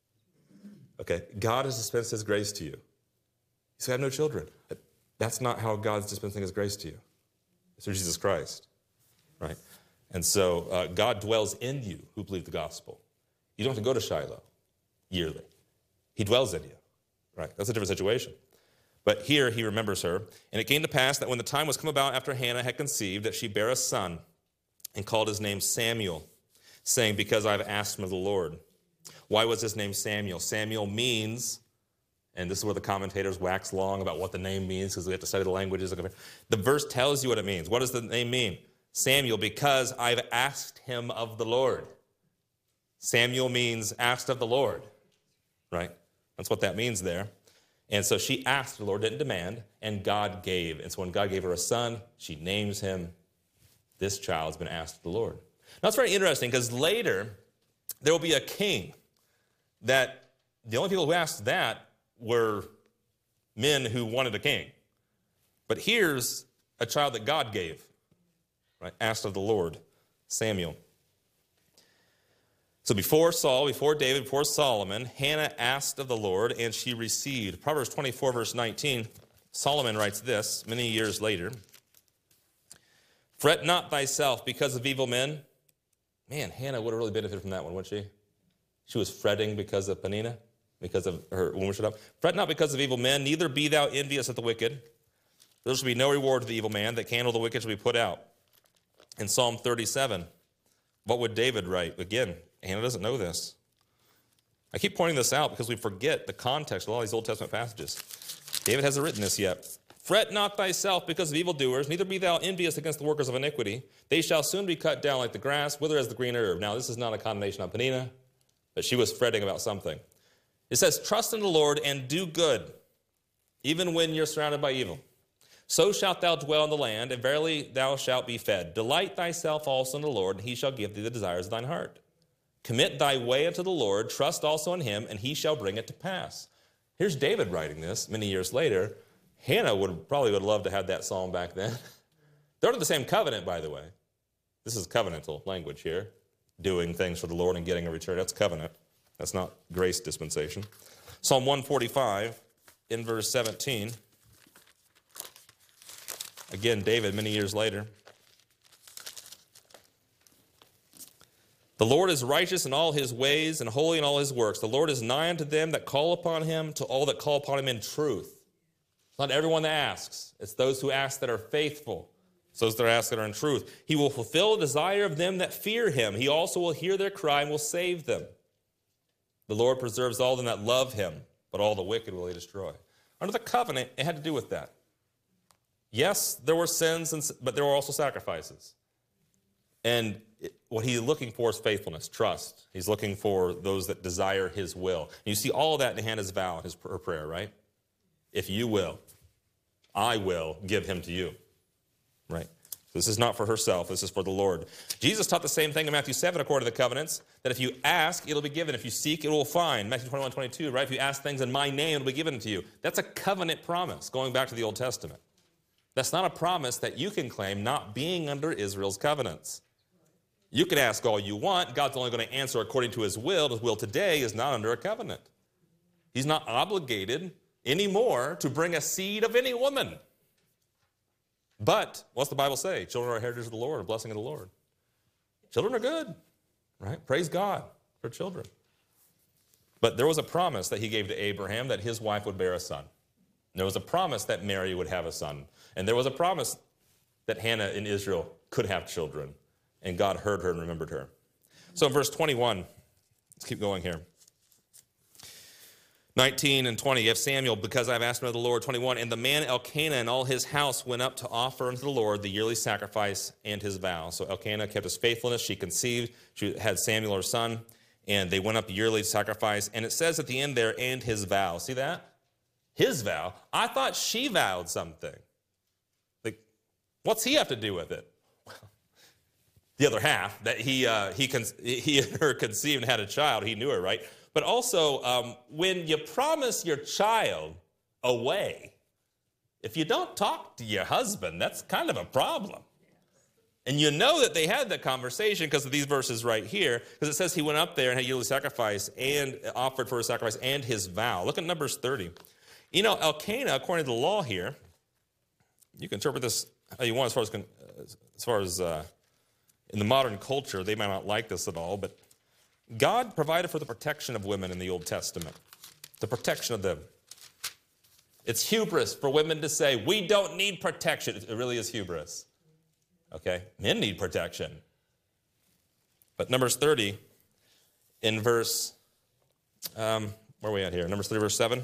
[SPEAKER 1] Okay? God has dispensed his grace to you. You say, I have no children. That's not how God's dispensing his grace to you. It's through Jesus Christ. Right? And so uh, God dwells in you who believe the gospel. You don't have to go to Shiloh yearly. He dwells in you. Right? That's a different situation. But here he remembers her. And it came to pass that when the time was come about after Hannah had conceived, that she bare a son and called his name Samuel, saying, because I have asked him of the Lord. Why was his name Samuel? Samuel means, and this is where the commentators wax long about what the name means because we have to study the languages. The verse tells you what it means. What does the name mean? Samuel, because I've asked him of the Lord. Samuel means asked of the Lord, right? That's what that means there. And so she asked, the Lord didn't demand, and God gave. And so when God gave her a son, she names him. This child's been asked of the Lord. Now, it's very interesting because later there will be a king that the only people who asked that were men who wanted a king. But here's a child that God gave, right? Asked of the Lord, Samuel. So before Saul, before David, before Solomon, Hannah asked of the Lord, and she received. Proverbs twenty-four, verse nineteen, Solomon writes this many years later. Fret not thyself because of evil men. Man, Hannah would have really benefited from that one, wouldn't she? She was fretting because of Peninnah, because of her womanship. Fret not because of evil men, neither be thou envious at the wicked. There shall be no reward to the evil man. That candle of the wicked shall be put out. In Psalm thirty-seven, what would David write? Again, Hannah doesn't know this. I keep pointing this out because we forget the context of all these Old Testament passages. David hasn't written this yet. Fret not thyself because of evildoers, neither be thou envious against the workers of iniquity. They shall soon be cut down like the grass, wither as the green herb. Now, this is not a condemnation on Peninnah, but she was fretting about something. It says, trust in the Lord and do good, even when you're surrounded by evil. So shalt thou dwell in the land, and verily thou shalt be fed. Delight thyself also in the Lord, and he shall give thee the desires of thine heart. Commit thy way unto the Lord, trust also in him, and he shall bring it to pass. Here's David writing this many years later. Hannah would probably would love to have that psalm back then. They're under the same covenant, by the way. This is covenantal language here. Doing things for the Lord and getting a return. That's covenant. That's not grace dispensation. Psalm one forty-five, in verse seventeen. Again, David, many years later. The Lord is righteous in all his ways and holy in all his works. The Lord is nigh unto them that call upon him, to all that call upon him in truth. Not everyone that asks. It's those who ask that are faithful. It's those that ask that are in truth. He will fulfill the desire of them that fear him. He also will hear their cry and will save them. The Lord preserves all them that love him, but all the wicked will he destroy. Under the covenant, it had to do with that. Yes, there were sins, and, but there were also sacrifices. And it, what he's looking for is faithfulness, trust. He's looking for those that desire his will. And you see all of that in Hannah's vow, his her prayer, right? If you will, I will give him to you. Right? This is not for herself. This is for the Lord. Jesus taught the same thing in Matthew seven, according to the covenants, that if you ask, it'll be given. If you seek, it will find. Matthew twenty-one, twenty-two, right? If you ask things in my name, it'll be given to you. That's a covenant promise, going back to the Old Testament. That's not a promise that you can claim not being under Israel's covenants. You can ask all you want. God's only going to answer according to his will. His will today is not under a covenant. He's not obligated anymore to bring a seed of any woman. But what's the Bible say? Children are heritage of the Lord, a blessing of the Lord. Children are good, right? Praise God for children. But there was a promise that he gave to Abraham that his wife would bear a son. There was a promise that Mary would have a son. And there was a promise that Hannah in Israel could have children. And God heard her and remembered her. So in verse twenty-one, let's keep going here. nineteen and twenty, if Samuel, because I have asked him of the Lord, twenty-one, and the man Elkanah and all his house went up to offer unto the Lord the yearly sacrifice and his vow. So Elkanah kept his faithfulness. She conceived. She had Samuel, her son, and they went up yearly to sacrifice. And it says at the end there, and his vow. See that? His vow. I thought she vowed something. Like, what's he have to do with it? Well, the other half, that he, uh, he, con- he and her conceived and had a child. He knew her, right? But also, um, when you promise your child away, if you don't talk to your husband, that's kind of a problem. And you know that they had that conversation because of these verses right here, because it says he went up there and had yearly sacrifice and offered for his sacrifice and his vow. Look at Numbers thirty. You know, Elkanah, according to the law here, you can interpret this how you want as far as, as, far as uh, in the modern culture, they might not like this at all, but God provided for the protection of women in the Old Testament, the protection of them. It's hubris for women to say, we don't need protection. It really is hubris. Okay? Men need protection. But Numbers thirty, in verse, um, where are we at here? Numbers thirty, verse seven.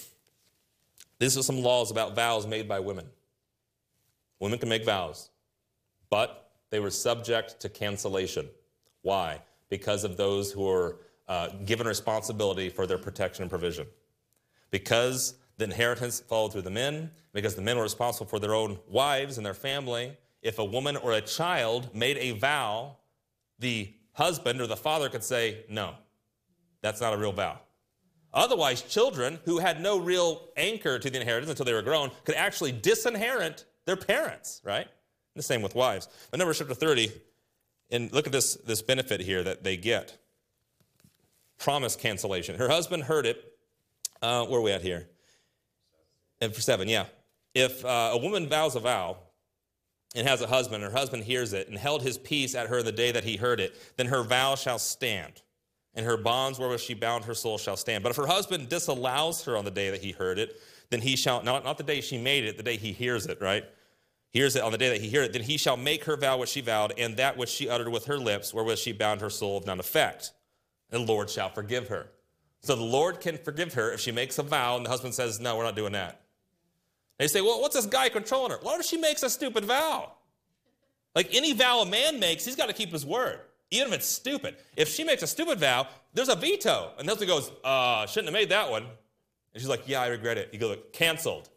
[SPEAKER 1] These are some laws about vows made by women. Women can make vows, but they were subject to cancellation. Why? Because of those who are uh, given responsibility for their protection and provision. Because the inheritance followed through the men, because the men were responsible for their own wives and their family. If a woman or a child made a vow, the husband or the father could say, no, that's not a real vow. Otherwise, children who had no real anchor to the inheritance until they were grown could actually disinherit their parents, right? And the same with wives. But Numbers chapter thirty, and look at this, this benefit here that they get. Promise cancellation. Her husband heard it. Uh, where are we at here? And for seven, yeah. If uh, a woman vows a vow and has a husband, and her husband hears it and held his peace at her the day that he heard it, then her vow shall stand, and her bonds wherewith she bound her soul shall stand. But if her husband disallows her on the day that he heard it, then he shall, not, not the day she made it, the day he hears it, right? Hears it on the day that he hears it, then he shall make her vow which she vowed, and that which she uttered with her lips, wherewith she bound her soul of none effect. And the Lord shall forgive her. So the Lord can forgive her if she makes a vow and the husband says, no, we're not doing that. They say, well, what's this guy controlling her? What if she makes a stupid vow? Like any vow a man makes, he's got to keep his word, even if it's stupid. If she makes a stupid vow, there's a veto. And the husband goes, uh, shouldn't have made that one. And she's like, yeah, I regret it. You go, canceled.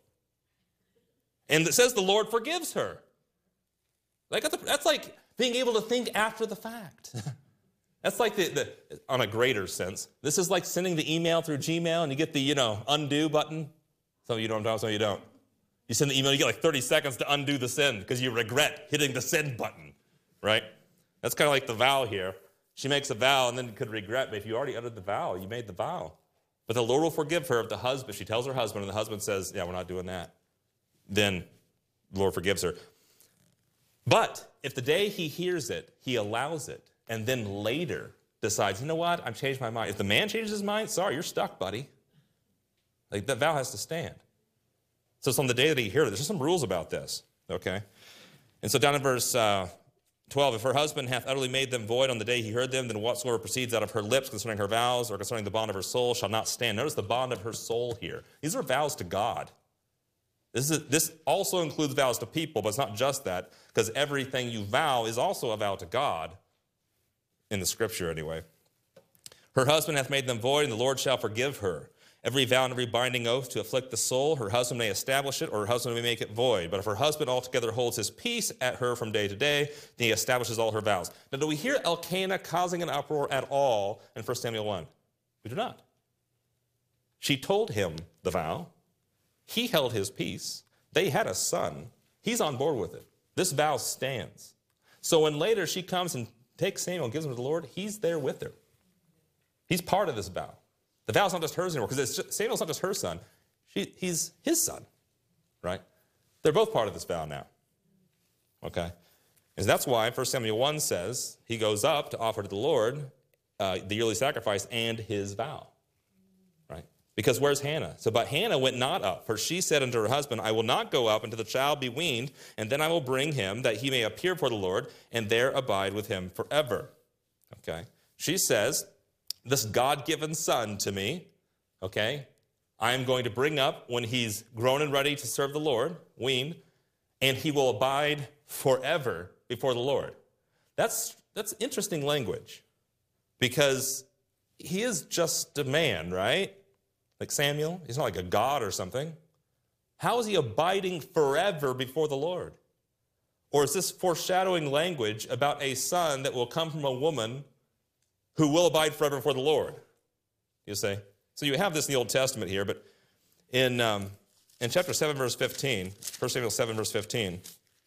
[SPEAKER 1] And it says the Lord forgives her. Like that's like being able to think after the fact. That's like the, the, on a greater sense. This is like sending the email through Gmail and you get the, you know, undo button. Some of you don't know, some of you don't. You send the email, you get like thirty seconds to undo the send because you regret hitting the send button, right? That's kind of like the vow here. She makes a vow and then you could regret, but if you already uttered the vow, you made the vow. But the Lord will forgive her if the husband, if she tells her husband and the husband says, yeah, we're not doing that, then the Lord forgives her. But if the day he hears it, he allows it, and then later decides, you know what, I've changed my mind. If the man changes his mind, sorry, you're stuck, buddy. Like that vow has to stand. So it's on the day that he heard it. There's some rules about this, okay? And so down in verse uh, twelve, if her husband hath utterly made them void on the day he heard them, then whatsoever proceeds out of her lips concerning her vows or concerning the bond of her soul shall not stand. Notice the bond of her soul here. These are vows to God. This, is, this also includes vows to people, but it's not just that, because everything you vow is also a vow to God, in the scripture anyway. Her husband hath made them void, and the Lord shall forgive her. Every vow and every binding oath to afflict the soul, her husband may establish it, or her husband may make it void. But if her husband altogether holds his peace at her from day to day, then he establishes all her vows. Now, do we hear Elkanah causing an uproar at all in First Samuel one? We do not. She told him the vow. He held his peace. They had a son. He's on board with it. This vow stands. So when later she comes and takes Samuel and gives him to the Lord, he's there with her. He's part of this vow. The vow's not just hers anymore, because Samuel's not just her son. She, he's his son, right? They're both part of this vow now, okay? And that's why First Samuel one says he goes up to offer to the Lord uh, the yearly sacrifice and his vow, right? Because where's Hannah? So, but Hannah went not up, for she said unto her husband, I will not go up until the child be weaned, and then I will bring him, that he may appear before the Lord, and there abide with him forever, okay? She says, this God-given son to me, okay, I am going to bring up when he's grown and ready to serve the Lord, weaned, and he will abide forever before the Lord. That's, that's interesting language, because he is just a man, right? Like Samuel, he's not like a god or something. How is he abiding forever before the Lord? Or is this foreshadowing language about a son that will come from a woman who will abide forever before the Lord, you say? So you have this in the Old Testament here, but in, um, in chapter seven, verse fifteen, First Samuel seven, verse fifteen,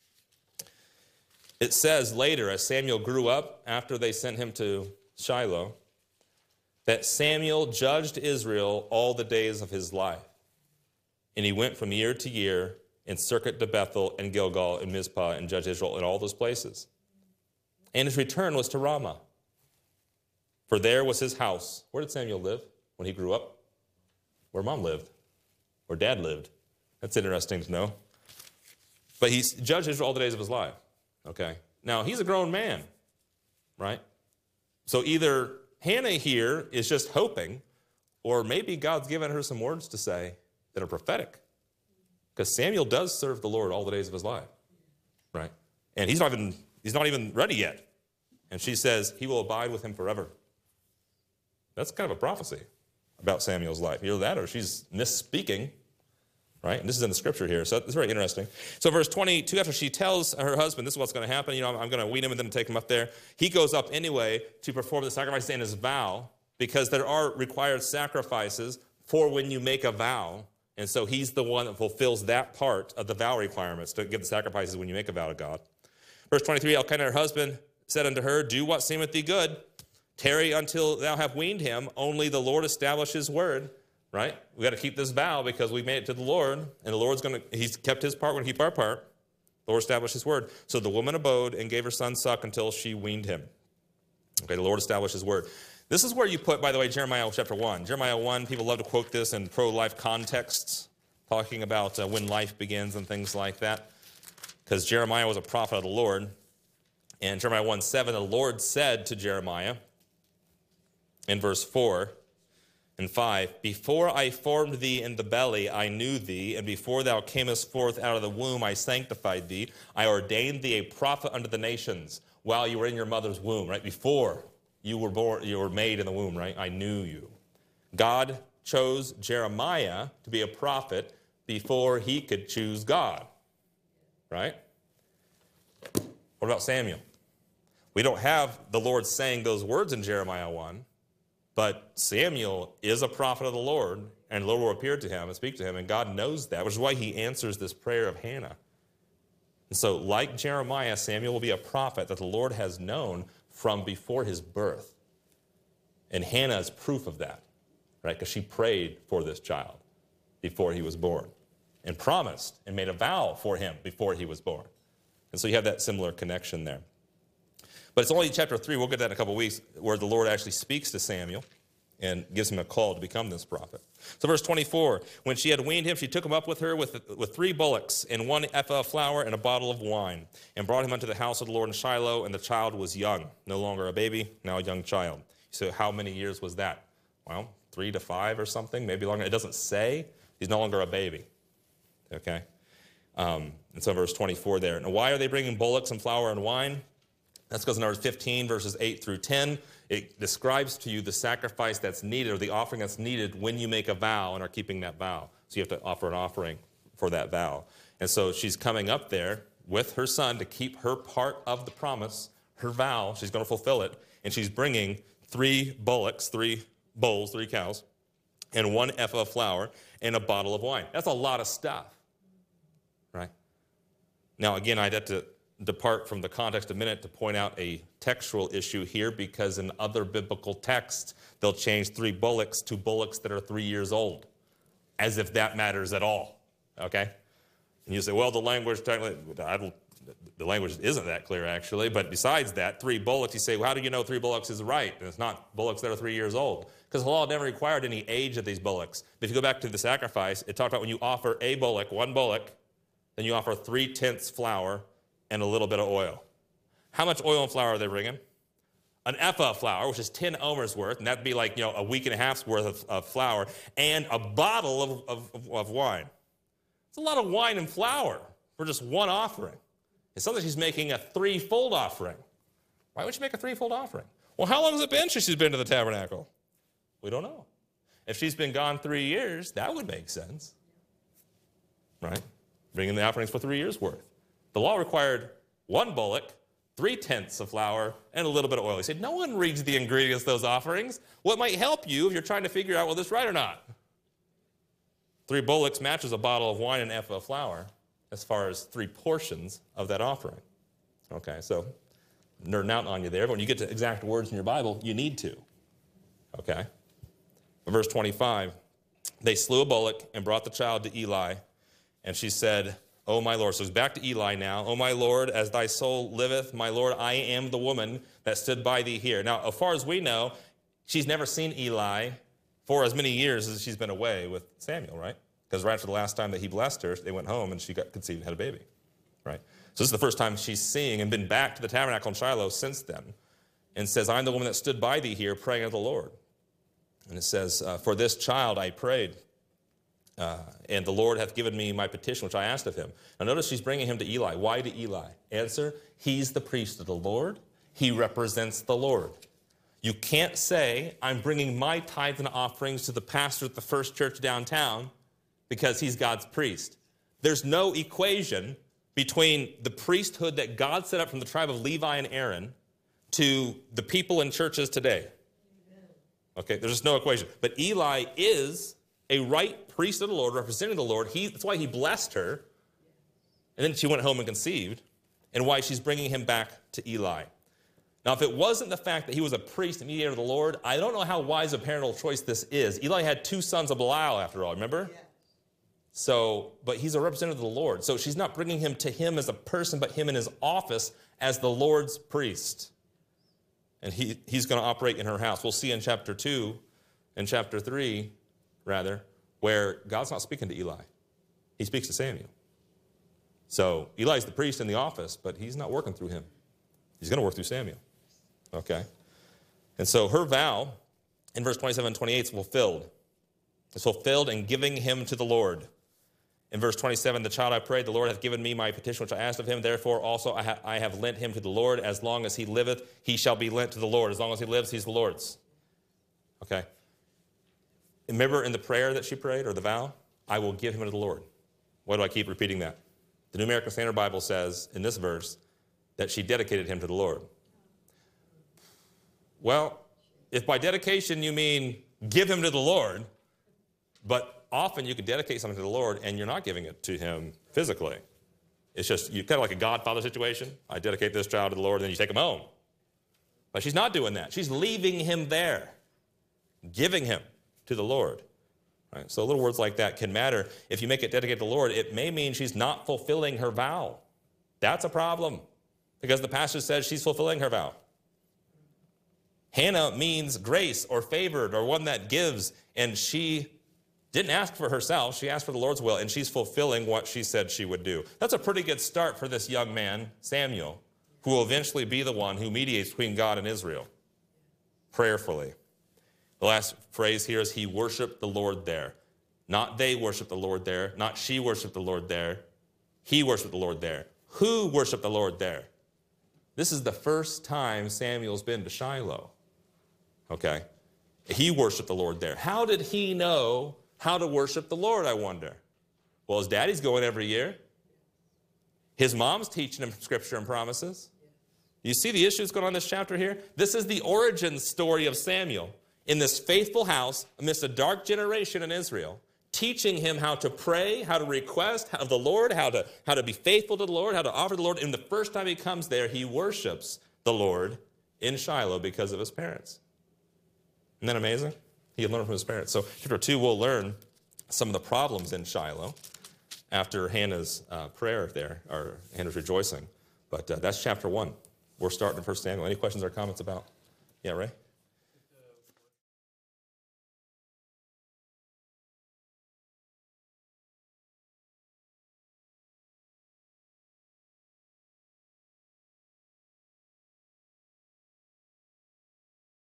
[SPEAKER 1] it says later, as Samuel grew up, after they sent him to Shiloh, that Samuel judged Israel all the days of his life. And he went from year to year in circuit to Bethel and Gilgal and Mizpah and judged Israel in all those places. And his return was to Ramah. For there was his house. Where did Samuel live when he grew up? Where mom lived, where dad lived. That's interesting to know. But he judged Israel all the days of his life. Okay. Now, he's a grown man, right? So either Hannah here is just hoping, or maybe God's given her some words to say that are prophetic. Because Samuel does serve the Lord all the days of his life, right? And he's not even, he's not even ready yet. And she says, he will abide with him forever. That's kind of a prophecy about Samuel's life. Either that or she's misspeaking, right? And this is in the scripture here, so it's very interesting. So verse twenty-two, after she tells her husband, this is what's going to happen, you know, I'm, I'm going to wean him and then take him up there. He goes up anyway to perform the sacrifice and his vow, because there are required sacrifices for when you make a vow. And so he's the one that fulfills that part of the vow requirements to give the sacrifices when you make a vow to God. Verse twenty-three, Elkanah her husband said unto her, do what seemeth thee good. Tarry until thou have weaned him, only the Lord establish his word, right? We got to keep this vow because we made it to the Lord, and the Lord's going to, he's kept his part, we're going to keep our part. The Lord established his word. So the woman abode and gave her son suck until she weaned him. Okay, the Lord established his word. This is where you put, by the way, Jeremiah chapter one. Jeremiah one, people love to quote this in pro-life contexts, talking about uh, when life begins and things like that, because Jeremiah was a prophet of the Lord. And Jeremiah one seven, the Lord said to Jeremiah, in verse four and five, before I formed thee in the belly, I knew thee, and before thou camest forth out of the womb, I sanctified thee. I ordained thee a prophet unto the nations while you were in your mother's womb, right? Before you were born, you were made in the womb, right? I knew you. God chose Jeremiah to be a prophet before he could choose God, right? What about Samuel? We don't have the Lord saying those words in Jeremiah one, but Samuel is a prophet of the Lord, and the Lord will appear to him and speak to him, and God knows that, which is why he answers this prayer of Hannah. And so, like Jeremiah, Samuel will be a prophet that the Lord has known from before his birth. And Hannah is proof of that, right? Because she prayed for this child before he was born, and promised and made a vow for him before he was born. And so you have that similar connection there. But it's only chapter three, we'll get that in a couple weeks, where the Lord actually speaks to Samuel. and gives him a call to become this prophet. So verse twenty-four, when she had weaned him, she took him up with her with, with three bullocks and one ephah of flour and a bottle of wine, and brought him unto the house of the Lord in Shiloh, and the child was young, no longer a baby, now a young child. So how many years was that? Well, three to five or something, maybe longer. It doesn't say. He's no longer a baby, okay? Um, and so verse twenty-four there. Now why are they bringing bullocks and flour and wine? That's because in Numbers fifteen, verses eight through ten, it describes to you the sacrifice that's needed, or the offering that's needed when you make a vow and are keeping that vow. So you have to offer an offering for that vow. And so she's coming up there with her son to keep her part of the promise, her vow. She's going to fulfill it. And she's bringing three bullocks, three bulls, three cows, and one ephah of flour, and a bottle of wine. That's a lot of stuff, right? Now, again, I'd have to depart from the context a minute to point out a textual issue here, because in other biblical texts, they'll change three bullocks to bullocks that are three years old, as if that matters at all, okay? And you say, well, the language, I don't, the language isn't that clear, actually, but besides that, three bullocks, you say, well, how do you know three bullocks is right, and it's not bullocks that are three years old? Because the law never required any age of these bullocks. But if you go back to the sacrifice, it talked about when you offer a bullock, one bullock, then you offer three-tenths flour and a little bit of oil. How much oil and flour are they bringing? An ephah of flour, which is ten omers worth, and that'd be like, you know, a week and a half's worth of, of flour, and a bottle of, of, of wine. It's a lot of wine and flour for just one offering. It sounds like she's making a threefold offering. Why would she make a threefold offering? Well, how long has it been since she's been to the tabernacle? We don't know. If she's been gone three years, that would make sense, right? Bringing the offerings for three years' worth. The law required one bullock, three-tenths of flour, and a little bit of oil. He said, no one reads the ingredients of those offerings. What might help you if you're trying to figure out, well, this is right or not? Three bullocks matches a bottle of wine and an ephah of flour as far as three portions of that offering. Okay, so nerding out on you there, but when you get to exact words in your Bible, you need to. Okay? Verse twenty-five, they slew a bullock and brought the child to Eli, and she said, O my Lord. So it's back to Eli now. O my Lord, as thy soul liveth, my Lord, I am the woman that stood by thee here. Now, as far as we know, she's never seen Eli for as many years as she's been away with Samuel, right? Because right after the last time that he blessed her, they went home and she got conceived and had a baby, right? So this is the first time she's seeing and been back to the tabernacle in Shiloh since then, and says, I'm the woman that stood by thee here praying unto the Lord. And it says, uh, for this child I prayed, Uh, and the Lord hath given me my petition, which I asked of him. Now notice she's bringing him to Eli. Why to Eli? Answer, he's the priest of the Lord. He represents the Lord. You can't say, I'm bringing my tithes and offerings to the pastor at the First Church downtown because he's God's priest. There's no equation between the priesthood that God set up from the tribe of Levi and Aaron to the people in churches today. Okay, there's just no equation. But Eli is a right priest of the Lord, representing the Lord. He, that's why he blessed her. And then she went home and conceived, and why she's bringing him back to Eli. Now, if it wasn't the fact that he was a priest and mediator of the Lord, I don't know how wise a parental choice this is. Eli had two sons of Belial, after all, remember? Yes. So, but he's a representative of the Lord. So she's not bringing him to him as a person, but him in his office as the Lord's priest. And he, he's going to operate in her house. We'll see in chapter two, in chapter three, rather, where God's not speaking to Eli. He speaks to Samuel. So Eli's the priest in the office, but he's not working through him. He's going to work through Samuel. Okay? And so her vow in verse twenty-seven and twenty-eight is fulfilled. It's fulfilled in giving him to the Lord. In verse twenty-seven, the child I prayed, the Lord hath given me my petition, which I asked of him. Therefore also I, ha- I have lent him to the Lord. As long as he liveth, he shall be lent to the Lord. As long as he lives, he's the Lord's. Okay? Remember in the prayer that she prayed, or the vow? I will give him to the Lord. Why do I keep repeating that? The New American Standard Bible says in this verse that she dedicated him to the Lord. Well, if by dedication you mean give him to the Lord, but often you can dedicate something to the Lord and you're not giving it to him physically. It's just you kind of like a godfather situation. I dedicate this child to the Lord, and then you take him home. But she's not doing that. She's leaving him there, giving him to the Lord. Right? So little words like that can matter. If you make it dedicated to the Lord, it may mean she's not fulfilling her vow. That's a problem, because the pastor says she's fulfilling her vow. Hannah means grace or favored or one that gives, and she didn't ask for herself. She asked for the Lord's will, and she's fulfilling what she said she would do. That's a pretty good start for this young man, Samuel, who will eventually be the one who mediates between God and Israel, prayerfully. The last phrase here is he worshiped the Lord there. Not they worshiped the Lord there. Not she worshiped the Lord there. He worshiped the Lord there. Who worshiped the Lord there? This is the first time Samuel's been to Shiloh. Okay? He worshiped the Lord there. How did he know how to worship the Lord, I wonder? Well, his daddy's going every year. His mom's teaching him scripture and promises. You see the issues going on in this chapter here? This is the origin story of Samuel in this faithful house amidst a dark generation in Israel, teaching him how to pray, how to request of the Lord, how to, how to be faithful to the Lord, how to offer the Lord. And the first time he comes there, he worships the Lord in Shiloh because of his parents. Isn't that amazing? He had learned from his parents. So chapter two, we'll learn some of the problems in Shiloh after Hannah's uh, prayer there, or Hannah's rejoicing. But uh, that's chapter one. We're starting in First Samuel. Any questions or comments about? Yeah, Ray?